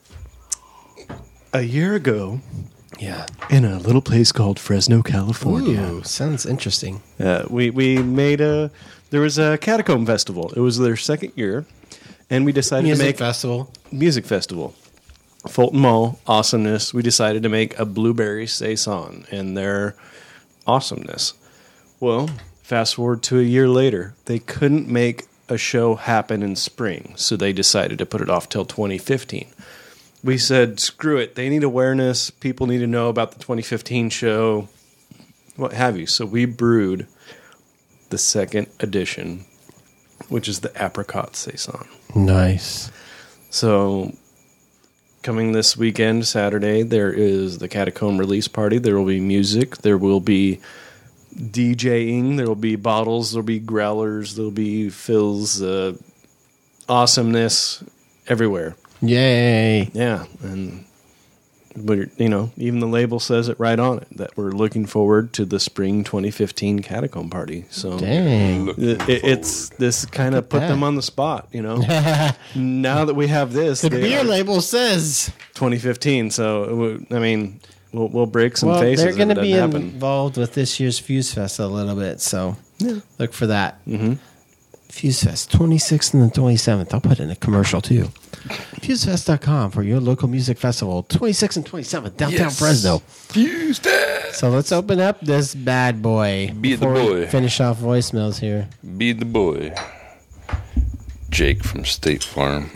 a year ago, Yeah. in a little place called Fresno, California, Ooh, sounds interesting. uh, we we made a. There was a Catacomb festival. It was their second year, and we decided Music to make festival. music festival. Fulton Mall awesomeness. We decided to make a blueberry saison and their awesomeness. Well, fast forward to a year later, they couldn't make a show happen in spring, so they decided to put it off till twenty fifteen. We said, screw it. They need awareness. People need to know about the twenty fifteen show, what have you. So we brewed the second edition, which is the apricot saison. Nice. So, coming this weekend, Saturday, there is the Catacomb release party. There will be music. There will be DJing. There will be bottles. There will be growlers. There will be fills. Uh, awesomeness everywhere. Yay. Yeah, and but you know, even the label says it right on it that we're looking forward to the spring twenty fifteen Catacomb party. So Dang. it, it- it's this kind of put that. them on the spot. You know, now that we have this, The they beer are- label says. twenty fifteen. So, it would- I mean, we'll, we'll break some Well, faces. they're if going it to be doesn't happen. involved with this year's Fuse Fest a little bit, so look for that. Mhm. Fuse Fest, twenty-sixth and the twenty-seventh. I'll put in a commercial too. fuse fest dot com for your local music festival, twenty-sixth and twenty-seventh, downtown Yes. Fresno. Fuse that. So let's open up this bad boy. Be the before we boy. finish off voicemails here. Be the boy. Jake from State Farm.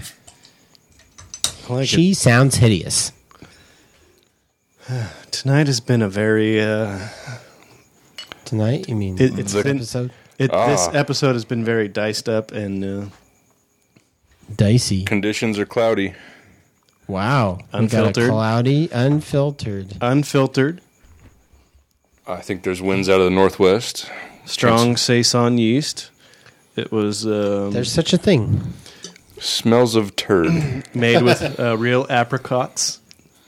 I like She sounds hideous. it. Tonight has been a very. Uh, Tonight, you mean it, it's The- been. episode? It, Ah. This episode has been very diced up and uh, Dicey. Conditions are cloudy. Wow. We got a Unfiltered. cloudy, unfiltered. unfiltered. I think there's winds out of the northwest. Strong saison yeast. It was um, There's such a thing. Smells of turd. made with uh, real apricots.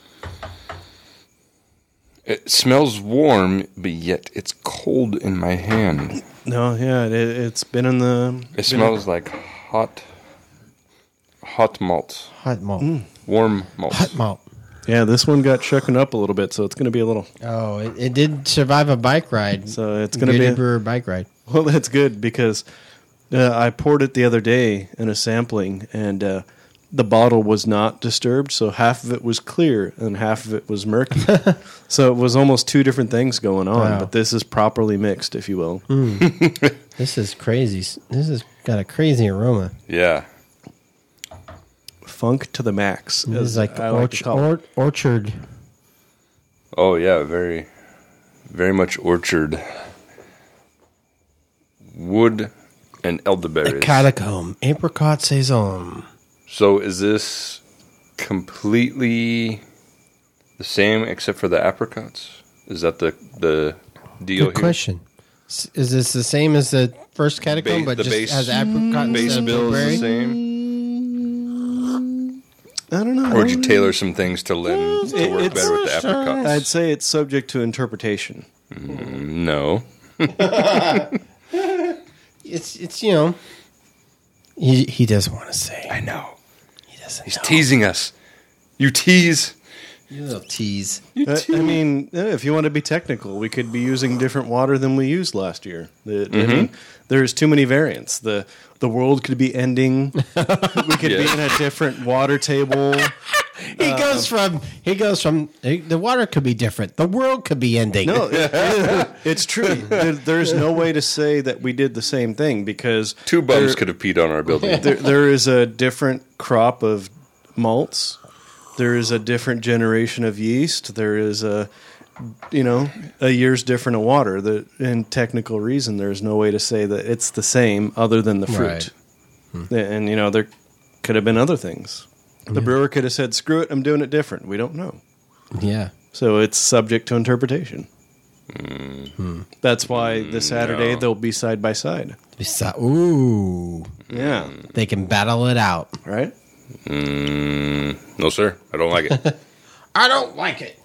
It smells warm, but yet it's cold in my hand. No, yeah, it, it's been in the. It smells like hot hot malt, Hot malt. warm malt. Hot malt. Yeah, this one got shooken up a little bit, so it's going to be a little. Oh, it, it did survive a bike ride. So it's going to Bearded be. Brewer bike ride. Well, that's good because uh, I poured it the other day in a sampling, and uh, the bottle was not disturbed. So half of it was clear and half of it was murky. So it was almost two different things going on. Wow. But this is properly mixed, if you will. This is crazy. This has got a crazy aroma. Yeah. Funk to the max. This as is like, I orch- to call it. or- orchard. Oh yeah, very, very much orchard. Wood and A elderberries. catacomb. Apricot saison. So is this completely the same except for the apricots? Is that the the deal Good here? question. S- Is this the same as the first catacomb, Ba- but the just base- has apricot Base instead of bill is blueberry? the same, I don't know. or did you tailor some things to lend to It- work it's- better with the apricots? I'd say it's subject to interpretation. No. It's it's you know. He he doesn't want to say. I know. He doesn't. He's know. teasing us. You tease. You little tease. You Uh, tease. I mean, uh, if you want to be technical, we could be using different water than we used last year. The, I mean, there's too many variants. The the world could be ending. We could be Yeah. in a different water table. He goes from he goes from the water could be different. The world could be ending. No, it- it's true. There, there's no way to say that we did the same thing because Two bums there- could have peed on our building. there, there is a different crop of malts. There is a different generation of yeast. There is a, you know, a year's different of water. The, in technical reason, there's no way to say that it's the same other than the fruit. Right. And, you know, there could have been other things. The brewer could have said, screw it, I'm doing it different. We don't know. Yeah. So it's subject to interpretation. That's why this Saturday no. they'll be side by side. Besi- Ooh. Yeah. They can battle it out. Right? Mm, no, sir. I don't like it. I don't like it.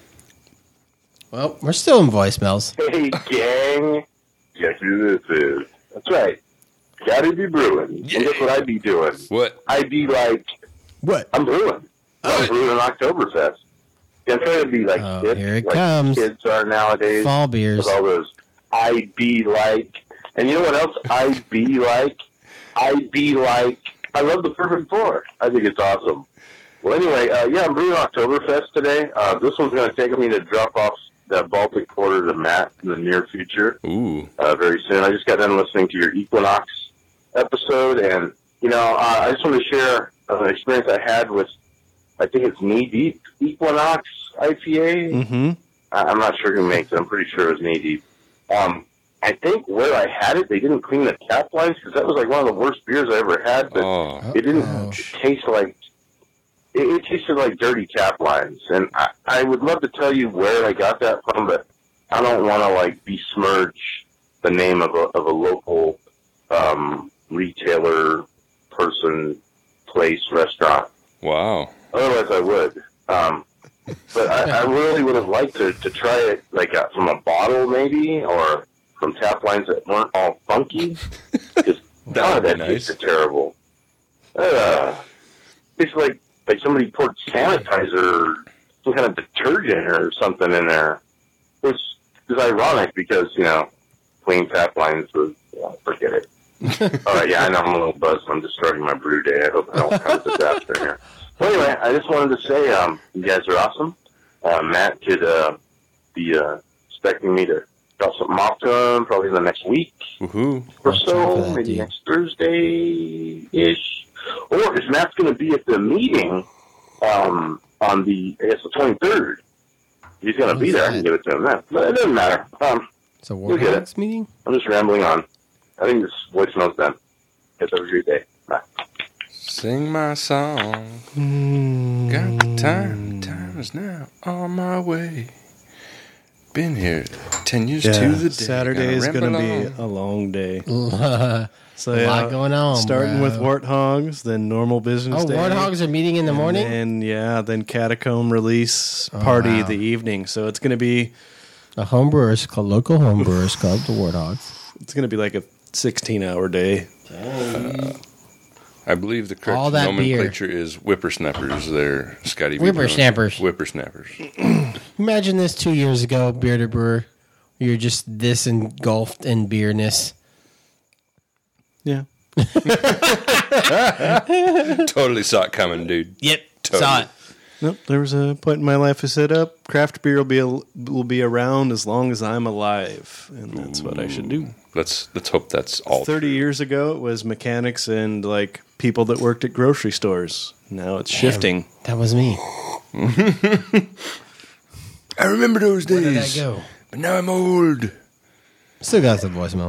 Well, we're still in voicemails. Hey, gang. Guess who this is? That's right. Gotta be brewing. And guess what I'd be doing? What? I'd be like, What? I'm brewing. I'm brewing an Oktoberfest. I'm trying to be like Oh, hip, here it like comes. kids are nowadays. Fall beers. With all those I be like. And you know what else I be like? I be like. I love the Perfect Four. I think it's awesome. Well, anyway, uh, yeah, I'm brewing Oktoberfest today. Uh, this one's going to take me to drop off that Baltic Porter to Matt in the near future. Ooh. Uh, very soon. I just got done listening to your Equinox episode, and you know, uh, I just want to share an experience I had with, I think it's Knee Deep Equinox I P A. Mm-hmm. I- I'm not sure who makes it. I'm pretty sure it was Knee Deep. Um, I think where I had it, they didn't clean the tap lines because that was like one of the worst beers I ever had. But Oh. it didn't Oh. taste like. It, it tasted like dirty tap lines, and I, I would love to tell you where I got that from, but I don't want to like besmirch the name of a of a local um, retailer, person, place, restaurant. Wow. Otherwise, I would. Um, but I, I really would have liked to, to try it like uh, from a bottle, maybe, or from tap lines that weren't all funky. Because That God, would be that nice. tasted terrible. Uh, it's like like somebody poured sanitizer, some kind of detergent or something in there. Which is ironic because you know, clean tap lines was yeah, forget it. All right, yeah, I know I'm a little buzzed. I'm just starting my brew day. I hope I don't have a disaster here. Well, anyway, I just wanted to say um, you guys are awesome. Uh, Matt could uh, be uh, expecting me to drop something off to him probably in the next week Woohoo. or Watch out for so, that, maybe dude. next Thursday-ish. Or if Matt's going to be at the meeting um, on the, I guess, the twenty-third, he's going to be When's there. I that? can give it to him then. But it doesn't matter. Um, It's a You'll get it. Warhawks meeting? I'm just rambling on. I think this voicemail's done. Guess have a great day. Bye. Sing my song. Got the time. Time is now on my way. Been here ten years Yeah, to the day. Saturday is Gonna going to ramble be on. a long day. a So lot going on. starting bro. with warthogs, then normal business Oh, day. warthogs are meeting in the morning? And yeah, then catacomb release party wow. the evening. So it's going to be A homebrewers club, local homebrewers club, the Warthogs. it's going to be like a sixteen hour day. I believe the correct All that nomenclature is whippersnappers. They're Scotty. B. Whippersnappers. Whippersnappers. Imagine this two years ago, Bearded Brewer. You're just this engulfed in beerness. Yeah. Totally saw it coming, dude. Yep, Totally. saw it. Nope. There was a point in my life I said, "Up, craft beer will be a, will be around as long as I'm alive," and that's what I should do. Let's let's hope that's all. Thirty years ago, it was mechanics and like people that worked at grocery stores. Now it's shifting. That was me. I remember those Where did days. I go? But now I'm old. Still got the voicemail.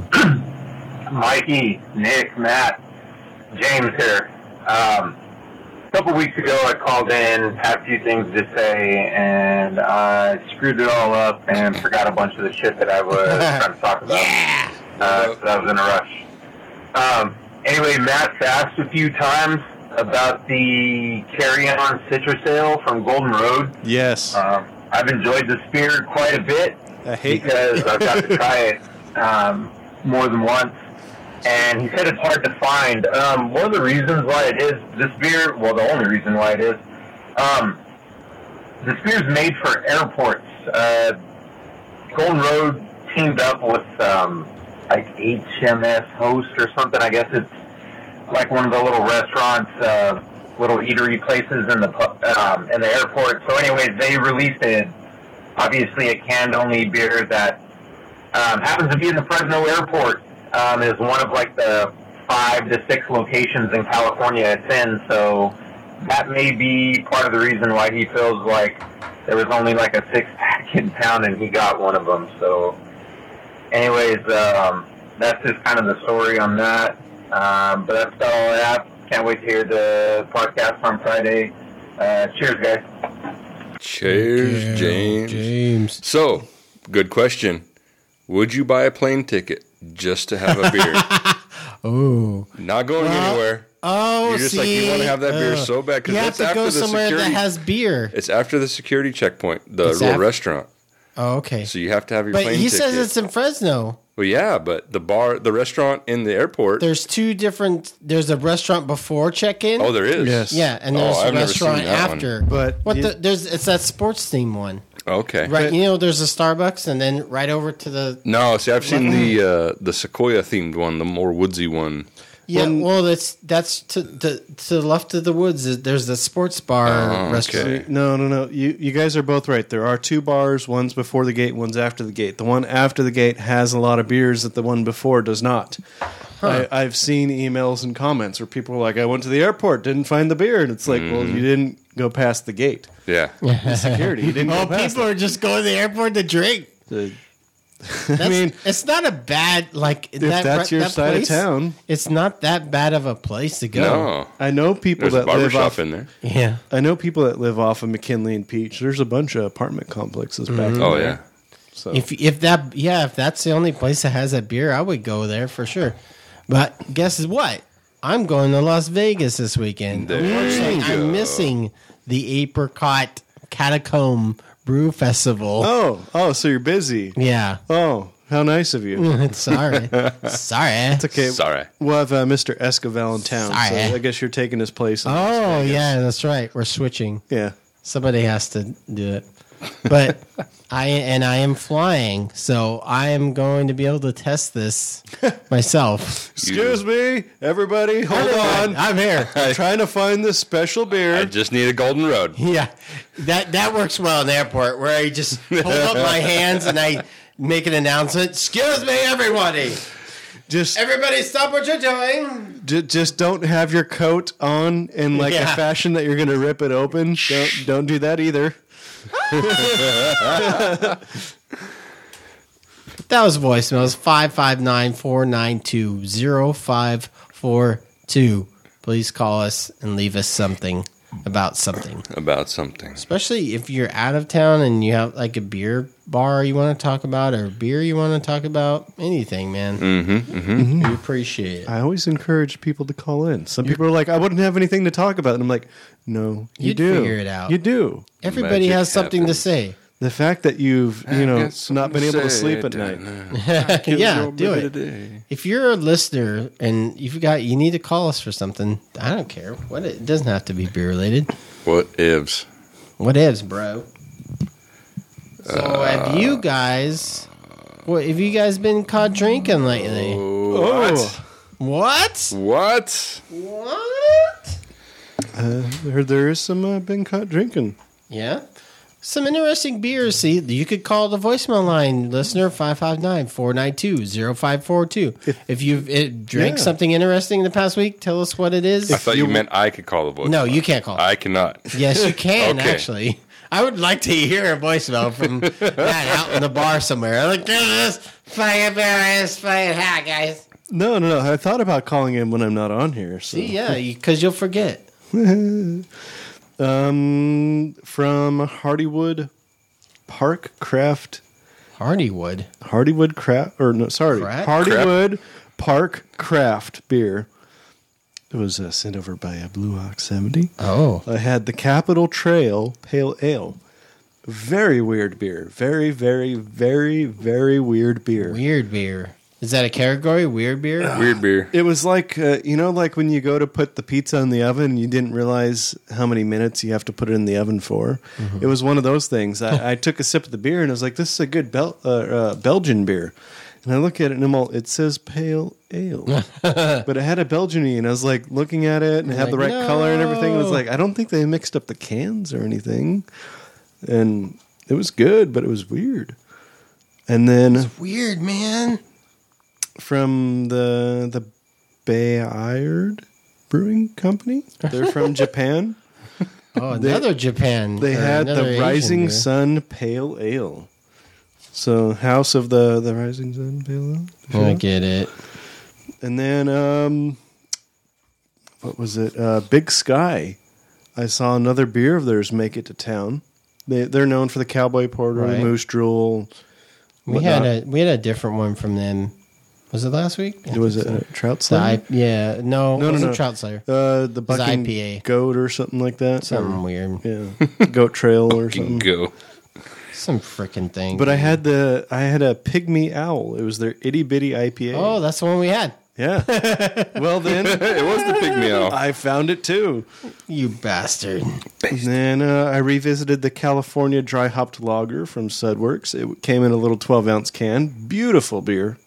Mikey, Nick, Matt, James here. Um, a couple weeks ago, I called in, had a few things to say, and I screwed it all up and forgot a bunch of the shit that I was trying to talk about. Yeah. Uh, so I was in a rush. Um, anyway, Matt's asked a few times about the carry-on citrus ale from Golden Road. Yes. Um, I've enjoyed this beer quite a bit I hate because I've got to try it um, more than once. And he said it's hard to find. Um, one of the reasons why it is, this beer, well, the only reason why it is, um, this beer is made for airports. Uh, Golden Road teamed up with um, like H M S Host or something. I guess it's like one of the little restaurants, uh, little eatery places in the pu- um, in the airport. So, anyways, they released a obviously a canned only beer that um, happens to be in the Fresno airport. Um, is one of like the five to six locations in California it's in. So that may be part of the reason why he feels like there was only like a six pack in town and he got one of them. So, anyways, um, that's just kind of the story on that. Um, but that's about all I have. Can't wait to hear the podcast on Friday. Uh, cheers, guys. Cheers, James. James. So, good question. Would you buy a plane ticket just to have a beer? Oh. Not going Well, anywhere. Oh, You're just see, like, you want to have that beer uh, so bad because you have it's to after go the somewhere security. that has beer. It's after the security checkpoint, the It's little af- restaurant. Oh, okay. So you have to have your But plane he ticket. says it's in Fresno. Well, yeah, but the bar, the restaurant in the airport. There's two different. There's a restaurant before check-in. Oh, there is. Yes. Yeah, and Oh, there's I've a never seen restaurant that one. after. But what you- the? There's it's that sports theme one, Okay. right? You know, there's a Starbucks, and then right over to the. No, see, I've seen the uh, the Sequoia themed one, the more woodsy one. Yeah, When- well, that's that's to the to the left of the woods. is- There's the sports bar Oh, restaurant. okay. No, no, no. You you guys are both right. There are two bars. One's before the gate. One's after the gate. The one after the gate has a lot of beers that the one before does not. I, I've seen emails and comments where people are like, "I went to the airport, didn't find the beer," and it's like, "Well, you didn't go past the gate. Yeah. The security. You didn't Oh, go past people are just going to the airport to drink. it." That's, I mean, it's not a bad like if that, that's your that side place, of town, It's not that bad of a place to go. No. I know people There's a that live barbershop off. in there. Yeah. I know people that live off of McKinley and Peach. There's a bunch of apartment complexes back Mm-hmm. there. Oh, yeah. So If if that yeah, if that's the only place that has that beer, I would go there for sure. But guess what? I'm going to Las Vegas this weekend. There Unfortunately, you go. I'm missing the Apricot Catacomb Brew Festival. oh, oh, so you're busy. Yeah. Oh, how nice of you. Sorry. Sorry. It's okay. Sorry. We'll have uh, Mister Escoval in town. Sorry. So I guess you're taking his place. in Las Oh, Vegas. yeah, that's right. We're switching. Yeah. Somebody has to do it. But I and I am flying, so I am going to be able to test this myself. Excuse me, everybody, hold on. I'm here. I'm trying to find this special beer. I just need a golden road. Yeah, that that works well in the airport, where I just hold up my hands and I make an announcement. Excuse me, everybody. just, Everybody, stop what you're doing. j- just don't have your coat on in like Yeah. a fashion that you're going to rip it open. Don't, don't do that either. That was voicemails five five nine four nine two zero five four two. Please call us and leave us something about something. About something. Especially if you're out of town and you have like a beer bar you want to talk about or beer you want to talk about. Anything, man. Mm-hmm. Mm-hmm. We appreciate it. I always encourage people to call in. Some people are like, I wouldn't have anything to talk about. And I'm like, no, you You'd do. figure it out. You do. Everybody Magic has something happens. to say. The fact that you've, you know, got not been able to say sleep at down night. there. Yeah, Your do brother it. today. If you're a listener and you've got, you need to call us for something. I don't care. What it doesn't have to be beer related. What ifs? What ifs, bro? So have you guys? What have you guys been caught drinking lately? What? What? What? What? Uh, there, there is some uh, been caught drinking. Yeah. Some interesting beers. See, you could call the voicemail line, listener, five five nine, four nine two, zero five four two. If you've it, drank Yeah. something interesting in the past week, tell us what it is. I thought you, meant I could call the voice. No, you can't call. I cannot. Yes, you can, Okay. actually. I would like to hear a voicemail from that out in the bar somewhere. Like, this fucking beer is fucking hot, guys. No, no, no. I thought about calling him when I'm not on here. So. See, yeah, because you'll forget. Um, from Hardywood Park Craft, Hardywood. Hardywood Craft, or no, sorry, Craft? Hardywood Park Craft beer. It was uh, sent over by a Blue Ox seventy. Oh. I had the Capitol Trail Pale Ale. Very weird beer. Very, very, very, very weird beer. Weird beer. Is that a category? Weird beer? Weird beer. It was like, uh, you know, like when you go to put the pizza in the oven and you didn't realize how many minutes you have to put it in the oven for. Mm-hmm. It was one of those things. I, I took a sip of the beer and I was like, this is a good Bel- uh, uh, Belgian beer. And I look at it and I'm all, it says pale ale. But it had a Belgian-y and I was like looking at it and it had Like, the right color and everything. It was no. like, I don't think they mixed up the cans or anything. And it was good, but it was weird. And then Weird, man. from the the Bayard Brewing Company. They're from Japan. Oh, They- another Japan. They or had another the Asian Rising beer. Sun Pale Ale. So House of the the Rising Sun Pale Ale. I get it. And then um, what was it? Uh, Big Sky. I saw another beer of theirs make it to town. They they're known for the Cowboy Porter, Right. the Moose Drool. We had whatnot. a we had a different one from them. Was it last week? I Was it think so. uh, Trout The Slayer? I, yeah, no, No, it no, wasn't no. Trout Slayer. Uh, the was Bucking I P A. Goat or something like that. Something Or- weird. Yeah, Goat Trail or Can something. go. Some freaking thing. But I had the I had a Pygmy Owl. It was their itty bitty I P A. Oh, that's the one we had. yeah. Well then, It was the pygmy owl. I found it too. You bastard. And then uh, I revisited the California Dry Hopped Lager from Sudworks. It came in a little twelve ounce can. Beautiful beer.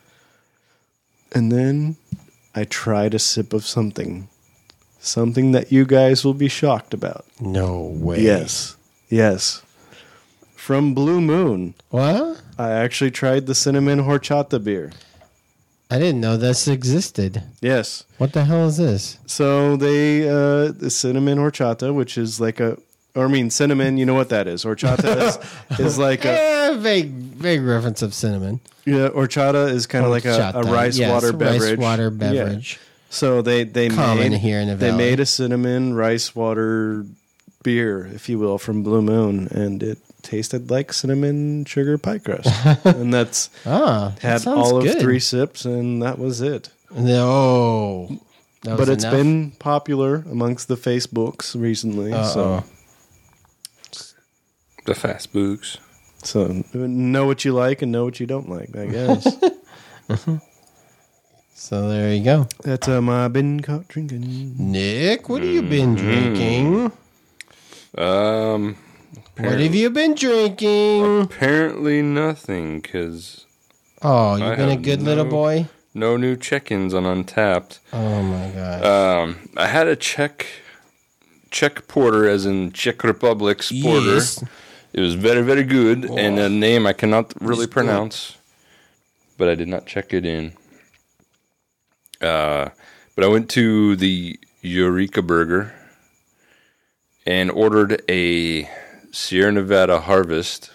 And then I tried a sip of something, something that you guys will be shocked about. No way. Yes, yes. From Blue Moon. What? I actually tried the cinnamon horchata beer. I didn't know this existed. Yes. What the hell is this? So they, uh, the cinnamon horchata, which is like a, or I mean, cinnamon, you know what that is. Horchata is, is like a, Eh, vague, vague reference of cinnamon. yeah, horchata is kind of like a, a Horchata. rice Yes, water rice beverage. water Yeah. beverage. So they, they Common made, here in the they valley. made a cinnamon rice water beer, if you will, from Blue Moon, and it tasted like cinnamon sugar pie crust. And that's, Ah, that had sounds all of good. three sips, and that was it. No. That was But it's enough? been popular amongst the Facebooks recently. So, Uh-oh. The fast books. so know what you like and know what you don't like, I guess. So there you go. That's um, I've been caught drinking. Nick, what have you been drinking? Um, What have you been drinking? apparently nothing, because Oh, you've I been a have good little no- boy? no new check-ins on Untapped. Oh my god. Um, I had a Czech Czech porter, as in Czech Republic's porter. Yes. It was very, very good, and a name I cannot really It's good. pronounce, but I did not check it in. Uh, but I went to the Eureka Burger and ordered a Sierra Nevada Harvest,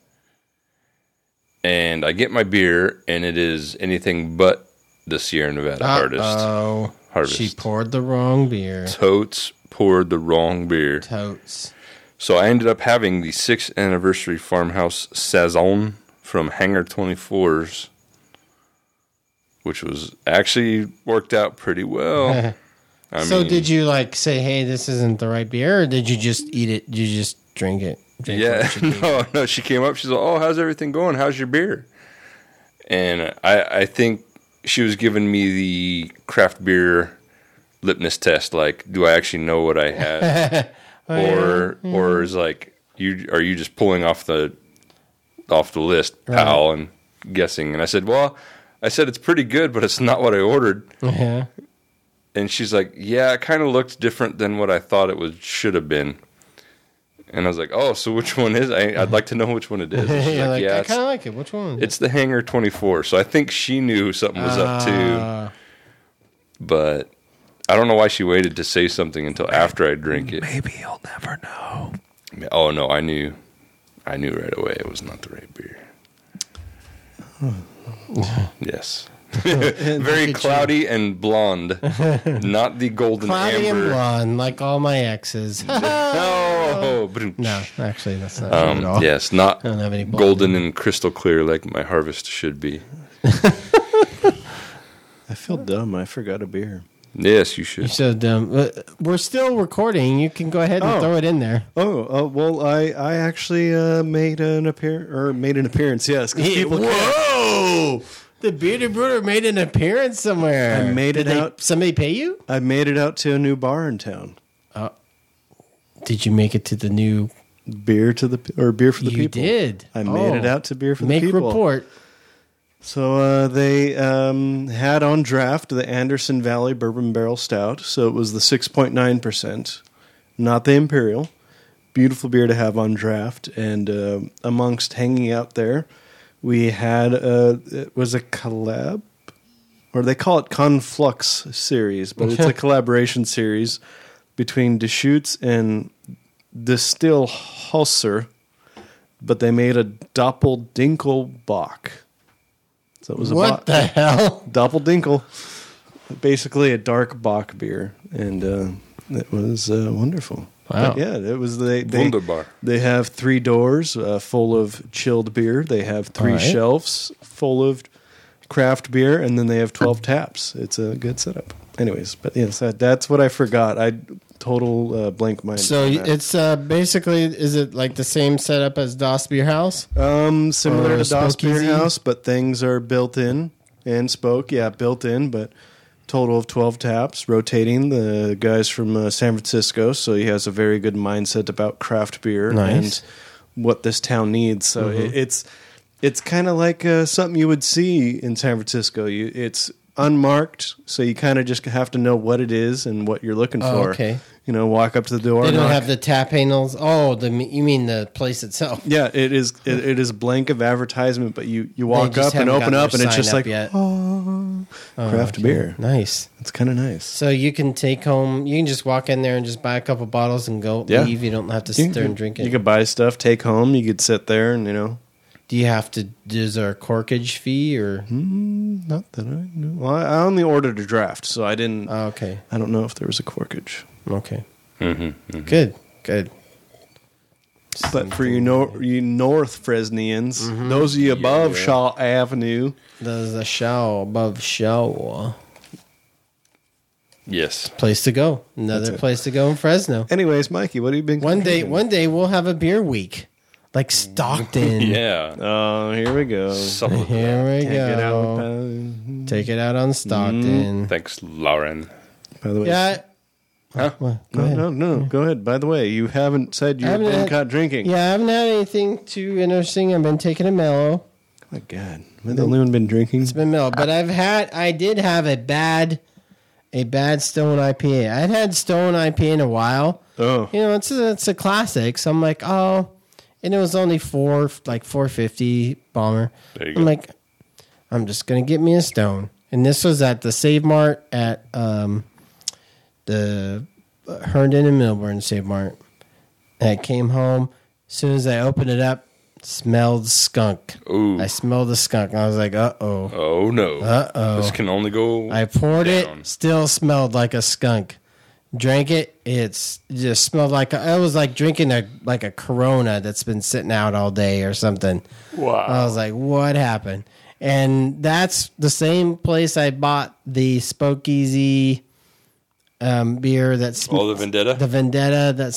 and I get my beer, and it is anything but the Sierra Nevada Harvest. Oh, Harvest. she poured the wrong beer. Totes poured the wrong beer. Totes. So I ended up having the sixth anniversary Farmhouse Saison from Hangar twenty-fours, which was actually worked out pretty well. I so mean, did you like say, hey, this isn't the right beer, or did you just eat it? Did you just drink it? Drink Yeah, what you no, no. She came up. She's like, "Oh, how's everything going? How's your beer?" And I, I think she was giving me the craft beer litmus test. Like, do I actually know what I had, or or is like you are you just pulling off the off the list, pal, and guessing? And I said, "Well, I said it's pretty good, but it's not what I ordered." Yeah. And she's like, "Yeah, it kind of looked different than what I thought it was should have been." And I was like, "Oh, so which one is? I, I'd like to know which one it is." And she's You're like, like, "Yeah, I it's, kind of like it. Which one? it's the Hanger twenty-four." So I think she knew something was up too, Ah. but I don't know why she waited to say something until after I drink it. Maybe you'll never know. Oh no, I knew, I knew right away it was not the right beer. Yes. Very cloudy and blonde, not the golden Cloudy and amber. blonde, like all my exes. No, No, actually, that's not um, true at all. yes, not I don't have any blonde. golden and crystal clear like my harvest should be. I feel dumb. I forgot a beer. Yes, you You're should. so dumb. Uh, We're still recording. You can go ahead and Oh. throw it in there. Oh, uh, well, I I actually uh, made an appearance or made an appearance. Yes, 'cause people can't- Whoa! The Bearded Brewster made an appearance somewhere. I made Did it they- out. Somebody pay you? I made it out to a new bar in town. Did you make it to the new? Beer to the or beer for the You people. did. I made Oh. it out to beer for Make the people. report. So uh, they um, had on draft the Anderson Valley Bourbon Barrel Stout. So it was the six point nine percent, not the Imperial. Beautiful beer to have on draft. And uh, amongst hanging out there, we had a, it was a collab, or they call it Conflux series, but it's a collaboration series between Deschutes and Distillhauser, but they made a Doppeldinkel Bock. So it was a What Bock- the hell? Doppeldinkel, basically a dark Bock beer, and uh, it was uh, wonderful. Wow. But yeah, it was they they, Wunderbar. they have three doors uh, full of chilled beer. They have three All right. shelves full of craft beer, and then they have twelve taps. It's a good setup. Anyways, but yes, that, that's what I forgot. I total uh, blank mind. So on that. it's uh, basically, is it like the same setup as Das Beer House? um similar or to Das Beer Speakeasy? House, but things are built in and spoke. Yeah, built in, but total of twelve taps, rotating. The guys from uh, San Francisco, so he has a very good mindset about craft beer Nice. and what this town needs. So it, it's it's kind of like uh, something you would see in San Francisco. You, it's unmarked, so you kind of just have to know what it is and what you're looking Oh, for. okay. You know, walk up to the door. They don't knock. have the tap handles. Oh, the you mean the place itself? Yeah, it is. It, it is blank of advertisement, but you, you walk just up and haven't open gotten up, their and it's sign just up like yet. oh, Oh, craft okay. beer. Nice. It's kind of nice. So you can take home. You can just walk in there and just buy a couple bottles and go Yeah. leave. You don't have to sit there and drink it. You could buy stuff, take home. You could sit there, and you know, Do you have to? Is there a corkage fee or? not that I know. Well, I I only ordered a draft, so I didn't. Oh, okay. I don't know if there was a corkage. Okay. Mm-hmm, Good. Good. But for you, nor- you North Fresnians, Mm-hmm. those of you above Shaw Avenue, There's a show above show. Yes. Place to go. Another That's it. place to go in Fresno. anyways, Mikey, what have you been? One day, drinking? one day we'll have a beer week, like Stockton. Yeah. Oh, here we go. Something like that. Here we Can't get out. go. uh, Take it out on Stockton. Thanks, Lauren. By the way, Yeah. Huh? Well, go no, ahead. no, no. Go ahead. By the way, you haven't said you've haven't been had- caught drinking. Yeah, I haven't had anything too interesting. I've been taking a mellow. Oh my God, am I the only one been drinking? It's been mellow, but I've had. I did have a bad, a bad Stone I P A. I'd had Stone I P A in a while. Oh, You know, it's a, it's a classic. So I'm like, oh, and it was only four, like four fifty bomber. There you I'm go. like, I'm just gonna get me a Stone, and this was at the Save Mart at um, the Herndon and Milburn Save Mart. And I came home. As soon as I opened it up, smelled skunk. Ooh. I smelled the skunk. I was like, uh oh. Oh, no. Uh-oh. This can only go. I poured down. it, still smelled like a skunk. Drank it, it's it just smelled like a, it was like drinking a like a Corona that's been sitting out all day or something. Wow. I was like, what happened? And that's the same place I bought the Spokeasy um, beer. That's Oh, the Vendetta? the Vendetta. That's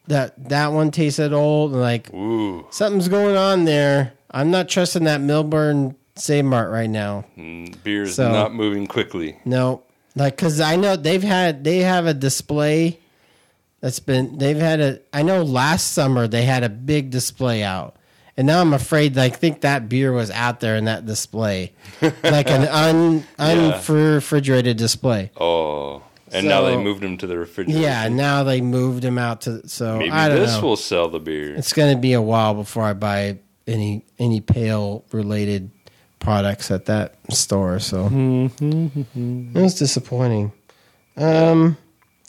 that that one tasted old. And like Ooh. something's going on there. I'm not trusting that Millburn Save Mart right now. Mm, beer's So- not moving quickly. No, like because I know they've had they have a display that's been they've had a. I know last summer they had a big display out, and now I'm afraid. I think that beer was out there in that display, like an un unrefrigerated display. Oh. And now they So- moved them to the refrigerator. Yeah, now they moved them out to. So Maybe I don't this know. will sell the beer. It's going to be a while before I buy any any pale related products at that store. So it was disappointing. Um.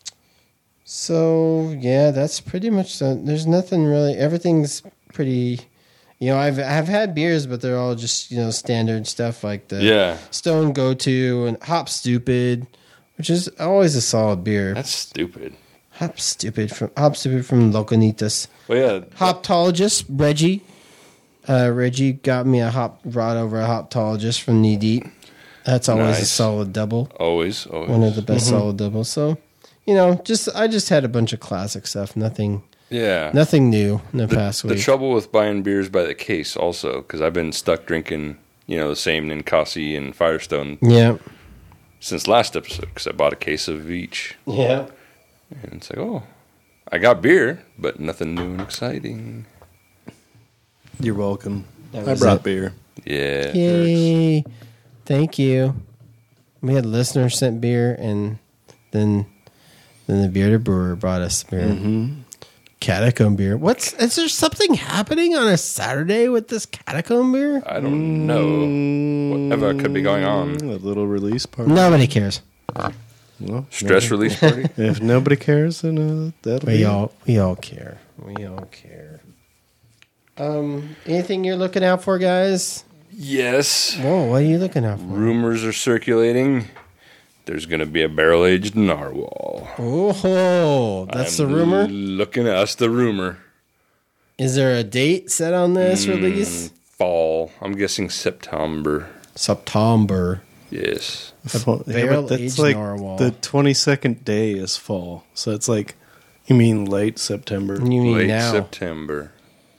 So yeah, that's pretty much. The, there's nothing really. Everything's pretty. You know, I've I've had beers, but they're all just you know standard stuff like the Yeah. Stone Go To and Hop Stupid, which is always a solid beer. That's stupid. Hop Stupid from Hop Stupid from Locanitas. Well, yeah. Hoptologist Reggie. Uh, Reggie got me a hop brought over a hoptologist from Knee Deep. That's always a Nice. solid double. Always, always. One of the best solid doubles. So, you know, just I just had a bunch of classic stuff. Nothing, Yeah. nothing new in the, past The week. trouble with buying beers by the case also, because I've been stuck drinking, you know, the same Ninkasi and Firestone yeah, since last episode, because I bought a case of each. yeah. And it's like, oh, I got beer, but nothing new and exciting. You're welcome. That I was brought it. beer. Yeah. it hurts. Yay! Thank you. We had listeners sent beer, and then then the bearded brewer brought us beer. Mm-hmm. Catacomb beer. What's is there something happening on a Saturday with this Catacomb beer? I don't know. Whatever could be going on. A little release party. Nobody cares. Well, Stress release party? if nobody cares, then uh, that'll We be all we all care. We all care. Um, anything you're looking out for, guys? Yes. Whoa, what are you looking out for? Rumors are circulating. There's going to be a barrel aged narwhal. Oh, that's I'm the rumor. Looking at us, the rumor. Is there a date set on this release? Fall. I'm guessing September. September. Yes. Fall. Yeah, barrel but that's aged like narwhal. the twenty-second day is fall. So it's like, you mean late September. You mean Late now? September.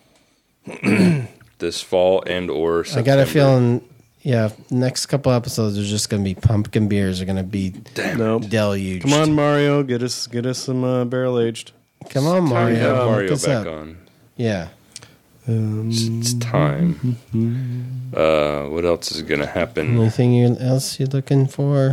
This fall and or I September. got a feeling. Yeah, next couple episodes are just going to be pumpkin beers. Are going to be Nope. deluged. Come on, Mario, get us get us some uh, barrel aged. come on, Time to Mario. have Hook Mario us back up. on. Yeah. Um, It's time. Uh, what else is going to happen? Anything you, else you're looking for?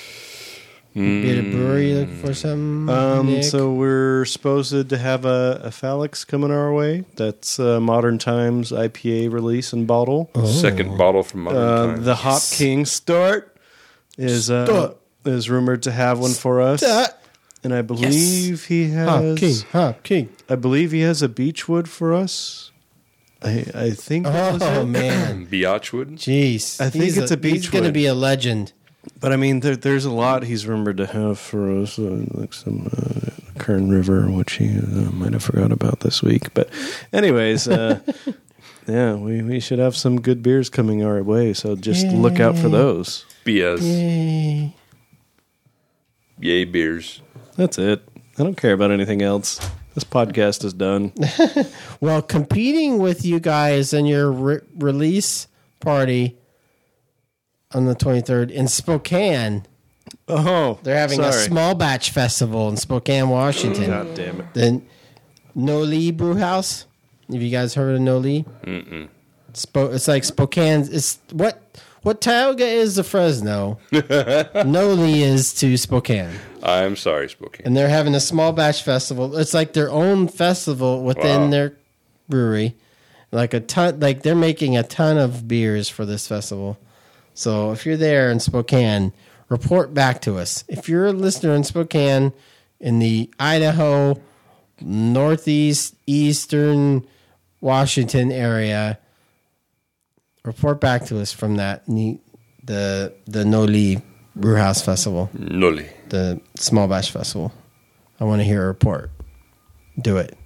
Mm, Be at a brewery you looking for something? Um, Nick? so we're supposed to have a, a Phalix coming our way. That's uh, Modern Times I P A release and bottle. Oh. Second bottle from Modern Uh, Times. the Hop King Start is uh, Start. is rumored to have one for us, Start. and I believe he Hop has. King, Hop King. I believe he has a Beechwood for us. I I think. that was Oh it. man, Biatchwood. jeez! I think He's it's a He's going to Beechwood. be a legend. But I mean, there, there's a lot he's rumored to have for us, uh, like some uh, Kern River, which he uh, might have forgot about this week. But, anyways, uh, yeah, we, we should have some good beers coming our way. So just look out for those. B S. Yay! Yay beers. That's it. I don't care about anything else. This podcast is done. Well, competing with you guys in your re- release party on the twenty-third in Spokane, Oh, they're having a sorry. small batch festival in Spokane, Washington. God damn it! The No Lee Brew House. Have you guys heard of No Lee? Mm-mm. Spo- it's like Spokane. It's what what Tioga is to Fresno. No Lee is to Spokane, I'm sorry, Spokane. and they're having a small batch festival. It's like their own festival within Wow. their brewery. Like a ton. Like they're making a ton of beers for this festival. So if you're there in Spokane, report back to us. If you're a listener in Spokane, in the Idaho, northeast, eastern Washington area, report back to us from that neat, the the No Lee Brew House Festival, Nully. the small batch festival. I want to hear a report. Do it.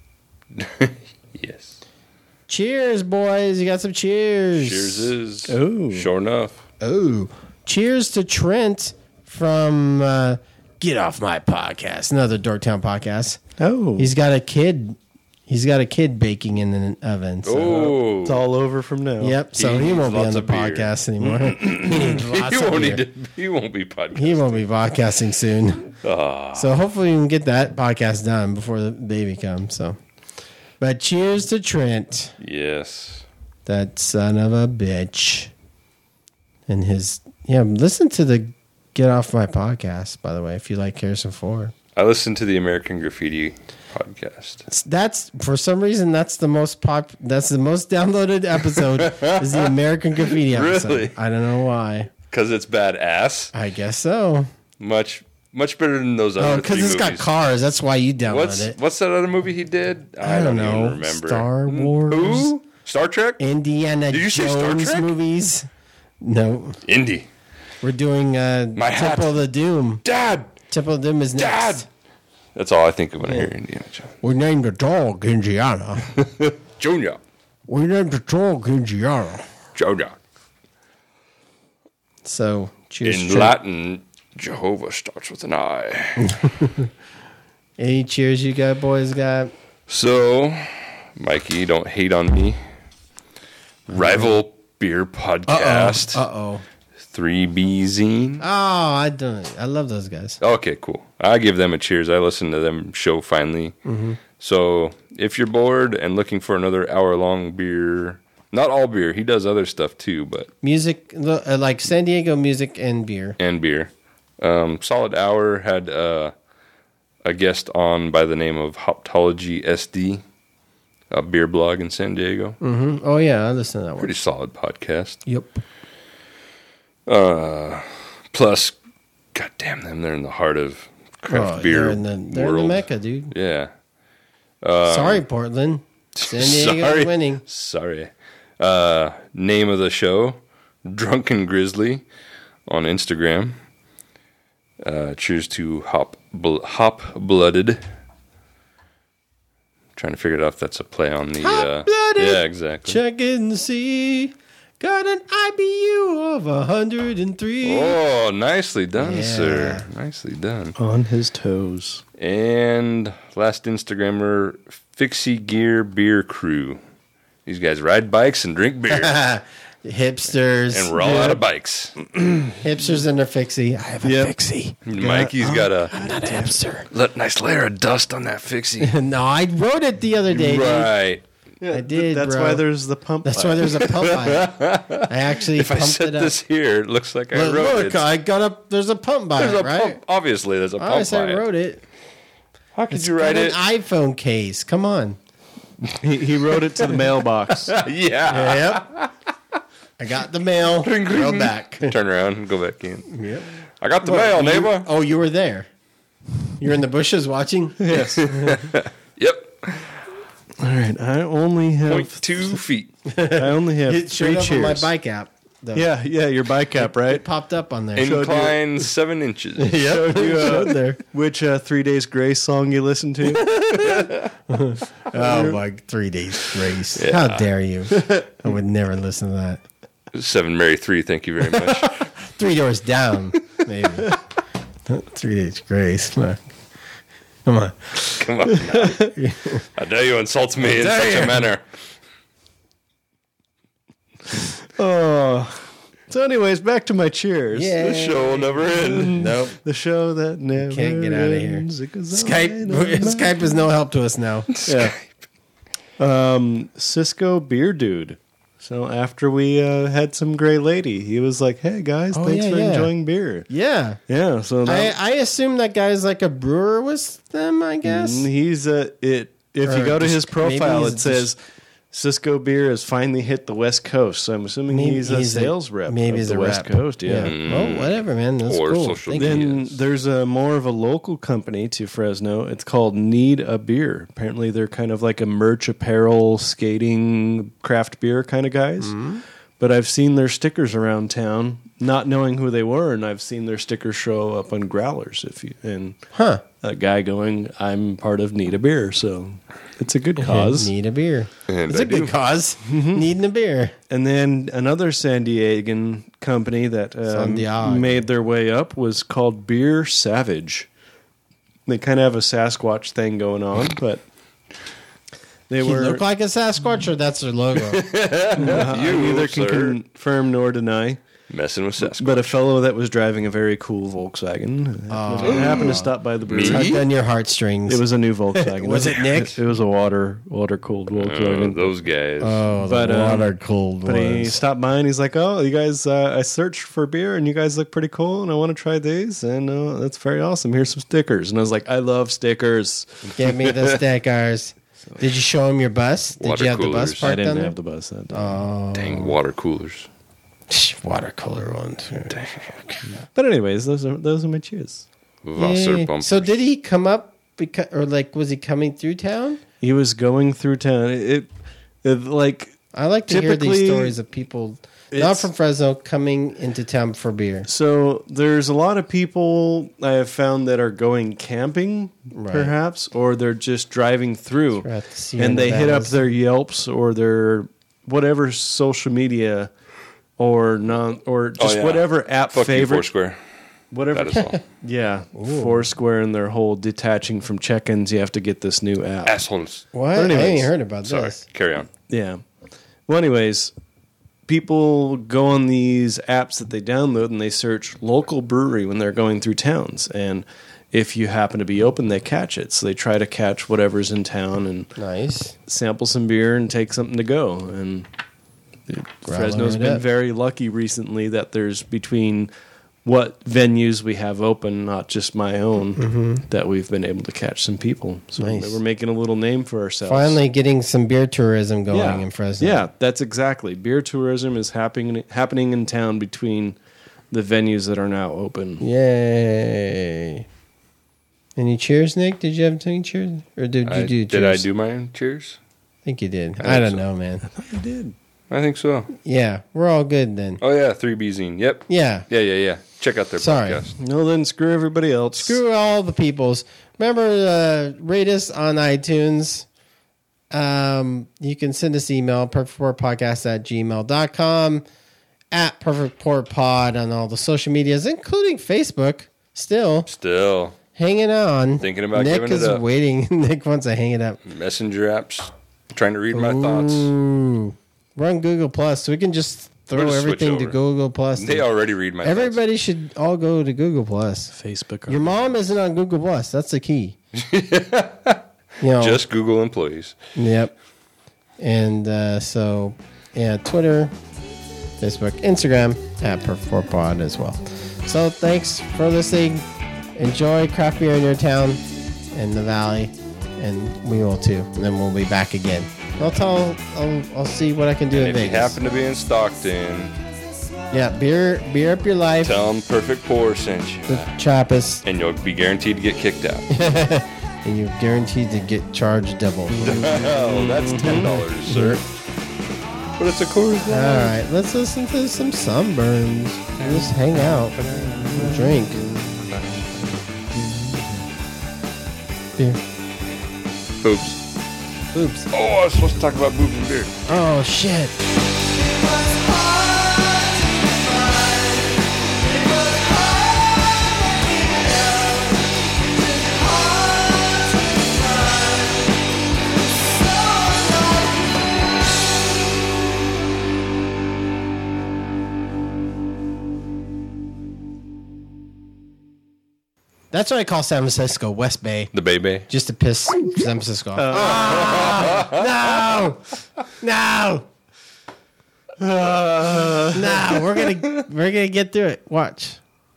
Yes. Cheers, boys! You got some cheers. Cheers is. Oh. Sure enough. Oh, cheers to Trent from uh, Get Off My Podcast, another Dorktown podcast. Oh, He's got a kid He's got a kid baking in an oven. So. Oh, It's all over from now. Yep. So He he, needs won't be on lots the of beer. podcast anymore. he needs lots he of won't, beer. need- he won't be podcasting. He won't be podcasting soon. Ah. So hopefully we can get that podcast done before the baby comes. So, but cheers to Trent, Yes. that son of a bitch, and his yeah. Listen to the Get Off My Podcast, by the way, if you like Harrison Ford. I listened to the American Graffiti podcast. It's- That's for some reason that's the most pop. That's the most downloaded episode is the American Graffiti episode. Really? I don't know why. Because it's badass. I guess so. Much much better than those Oh, other because three it's got movies. cars. That's why you download What's it. what's that other movie he did? I don't know. even remember. Star Wars. Who? Star Trek? Indiana Did you say Star Jones Trek? movies. No, Indy. we're doing uh, My hat. Temple of the Doom. Dad. Temple of Doom is next. Dad. That's all I think of when I hear Indiana Jones. We named the dog Indiana. Junior. we named the dog Indiana. Junior. So, cheers. In Trent. Latin, Jehovah starts with an I. Any cheers you got, boys? Got So, Mikey, don't hate on me. Rival Beer Podcast. Uh oh. three B Zine. Oh, I don't. I love those guys. Okay, cool. I give them a cheers. I listen to them show finally. Mm-hmm. So if you're bored and looking for another hour long beer, not all beer, he does other stuff too, but Music, uh, like San Diego music and beer. and beer. Um, Solid Hour had uh, a guest on by the name of Hoptology S D, a beer blog in San Diego. Mm-hmm. Oh yeah, I listen to that one. Pretty solid podcast. Yep. Uh, plus, god damn them, they're in the heart of craft Oh, beer they're in the they're world. in the mecca, dude. Yeah. Sorry, Portland. San Diego's Sorry. winning. Sorry. Uh, name of the show, Drunken Grizzly on Instagram. Uh, cheers to Hop bl- Hop Blooded. Trying to figure out if that's a play on the. Uh, Hop-blooded. yeah, exactly. Check and see. Got an I B U of one hundred three. Oh, nicely done, Yeah. sir. Nicely done. On his toes. And last Instagrammer, Fixie Gear Beer Crew. These guys ride bikes and drink beer Hipsters. and roll out of bikes. Hipsters and their fixie. I have a Yep. fixie. Mikey's got a I'm not a hipster. let, nice layer of dust on that Fixie. No, I wrote it the other day. dude. Right. Yeah, I did, That's bro. why there's the pump. That's pipe. why there's a pump pipe. I actually If I pumped set it up. this here, it looks like I Look, wrote look, it. I got up. There's a pump by There's it, a right? pump. Obviously, there's a I pump said by I it. wrote it. How could It's you write got it? an iPhone case. Come on. He, he wrote it to the mailbox. Yeah. Yep. I got the mail. Go back. Turn around and go back in. Yep. I got the What, mail, you- neighbor. Oh, you were there. You're in the bushes watching? Yes. Yep. All right. I only have. Point two feet. I only have It showed three up on my cheers. bike app. Though. Yeah, yeah. Your bike app, right? It popped up on there. Incline seven inches. Showed you uh, Showed there. which uh, Three Days Grace song you listened to. Oh, my three days grace. How dare you? I would never listen to that. Seven Mary three. Thank you very much. Three doors down, maybe. Three days grace. Come on. Come on. Now. I dare you insult me in dare such you. a manner. Oh. So, anyways, back to my cheers. Yeah. The show will never end. Nope. The show that never Can't get outta here. ends. It goes Skype on and on. Skype is no help to us now. Yeah. Um, Cisco Beer Dude. So after we uh, had some Gray Lady, he was like, "Hey guys, Oh, thanks yeah, for yeah. enjoying beer." Yeah. Yeah. So I, that, I assume that guy's like a brewer with them, I guess. he's a it. If Or you go to just- his profile, maybe it he's says Cisco Beer has finally hit the West Coast. So I'm assuming Maybe he's, a sales rep. Maybe of he's the a West rep. Coast. Yeah. Oh, whatever, man. That's Or cool. social Thank media. you. Then Yes. there's a more of a local company to Fresno. It's called Need a Beer. Apparently, they're kind of like a merch, apparel, skating, craft beer kind of guys. Mm-hmm. But I've seen their stickers around town, not knowing who they were, and I've seen their stickers show up on growlers. If you and Huh. a guy going, "I'm part of Need a Beer," so it's a good cause. Need a beer. And It's I a good do. cause. Needing a beer. And then another San Diegan company that San um, Diego. made their way up was called Beer Savage. They kind of have a Sasquatch thing going on, but They He were look like a Sasquatch, or that's their logo? I You, neither can sir. confirm nor deny. Messing with Sasquatch. But a fellow that was driving a very cool Volkswagen happened, happened to stop by the brewery. Tugged on your heartstrings. It was a new Volkswagen. Was it Nick? It was a water water cooled Oh, Volkswagen. those guys. oh, the but, um, water cooled But he ones. stopped by and he's like, "Oh, you guys, uh, I searched for beer and you guys look pretty cool, and I want to try these, and uh, that's very awesome. Here's some stickers." And I was like, "I love stickers." Give me the stickers. Did you show him your bus? Did Water you have the coolers. bus I parked didn't down have there? the bus that day. Oh, Dang water coolers. water cooler ones. But anyways, those are those are my cheers. Wasser Yay. bumpers. So did he come up because, or like, was he coming through town? He was going through town. It, it, it like I like to hear these Typically, stories of people not it's- from Fresno coming into town for beer. so. There's a lot of people I have found that are going camping, Right. perhaps, or they're just driving through, Throughout the Sierra and they hit up Nevadas. their Yelps or their whatever social media or non or just Oh, yeah. whatever app Fuck you, favorite, Foursquare. whatever. That is all. Yeah, Foursquare and their whole detaching from check-ins. You have to get this new app. Assholes. What? But I anyways, ain't heard about Sorry. this. Carry on. Yeah. Well, anyways, people go on these apps that they download and they search local brewery when they're going through towns. And if you happen to be open, they catch it. So they try to catch whatever's in town and Nice. sample some beer and take something to go. And Fresno's it been up. very lucky recently that there's between what venues we have open, not just my own, that we've been able to catch some people. So Mm-hmm. Nice. we're making a little name for ourselves. Finally getting some beer tourism going in Fresno. Yeah, that's exactly. Beer tourism is happening happening in town between the venues that are now open. Yay. Any cheers, Nick? Did you have any cheers? Or did you I, do cheers? did I do my cheers? I think you did. I I, don't think so. know, man. You did. I think so. Yeah, we're all good then. Oh, yeah. three B Zine. Yep. Yeah. Yeah, yeah, yeah. Check out their Sorry. podcast. No, then screw everybody else. Screw all the peoples. Remember, uh, rate us on iTunes. Um, you can send us email, perfectportpodcast at gmail dot com, at perfectportpod on all the social medias, including Facebook. Still Still. hanging on. Thinking about Nick giving it is up. waiting. Nick wants to hang it up. Messenger apps. Trying to read my thoughts. Ooh. We're on Google Plus, so we can just throw We'll just switch everything to over. Google Plus. They already read my Everybody should all go to Google Plus. Facebook. Your mom isn't on Google Plus. That's the key. you know, thoughts. Just Google employees. Yep. And uh, so, yeah, Twitter, Facebook, Instagram, at Perfect four Pod as well. So thanks for listening. Enjoy craft beer in your town and the valley, and we will too. And then we'll be back again. I'll tell. I'll, I'll see what I can do And in if you Vegas. happen to be in Stockton, Yeah, beer, beer up your life. tell them Perfect Pour sent you. The Trappist, And you'll be guaranteed to get kicked out. and you're guaranteed to get charged double. Oh, that's ten dollars, sir. But it's a Coors All Light. right, let's listen to some Sunburns. Just hang out, drink. Beer. Boobs. Oops. Oh, I was supposed to talk about boobs and beer. Oh shit. That's what I call San Francisco, West Bay. The Bay Just to piss San Francisco off. Ah, no! No! No, we're gonna we're gonna get through it. Watch.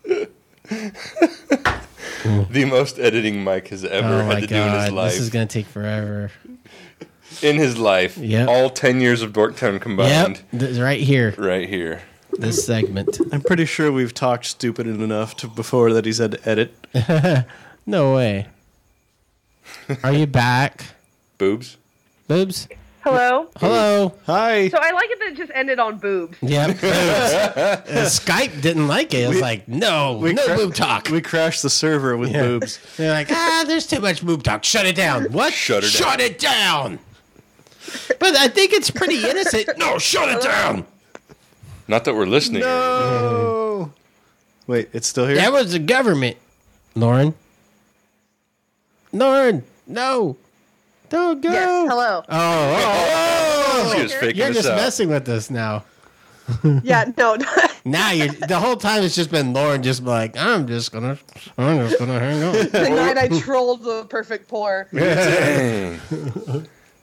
The most editing Mike has ever Oh had my to do in his god, life. this is gonna take forever. in his life. Yep. All ten years of Dorktown combined. Yep, Th- right here, Right here. this segment. I'm pretty sure we've talked stupid enough to before that he's had to edit. No way. Are you back, Boobs. boobs? Hello. Hello. Hi. So I like it that it just ended on boobs. Yep. Uh, Skype didn't like it. It was We- like, no, we no cra- boob talk. We crashed the server with Yeah. boobs. They're like, ah, there's too much boob talk. Shut it down. What? Shut her down. Shut it down. But I think it's pretty innocent. No, shut it down. Not that we're listening. No. Wait, it's still here? That was the government. Lauren. Lauren, no. Don't go. Yes, hello. Oh, oh, oh. She was faking You're this just out. messing with us now. Yeah, no. Now you're the whole time it's just been Lauren just like, I'm just gonna I'm just gonna hang on. The night I trolled the perfect pour. Dang.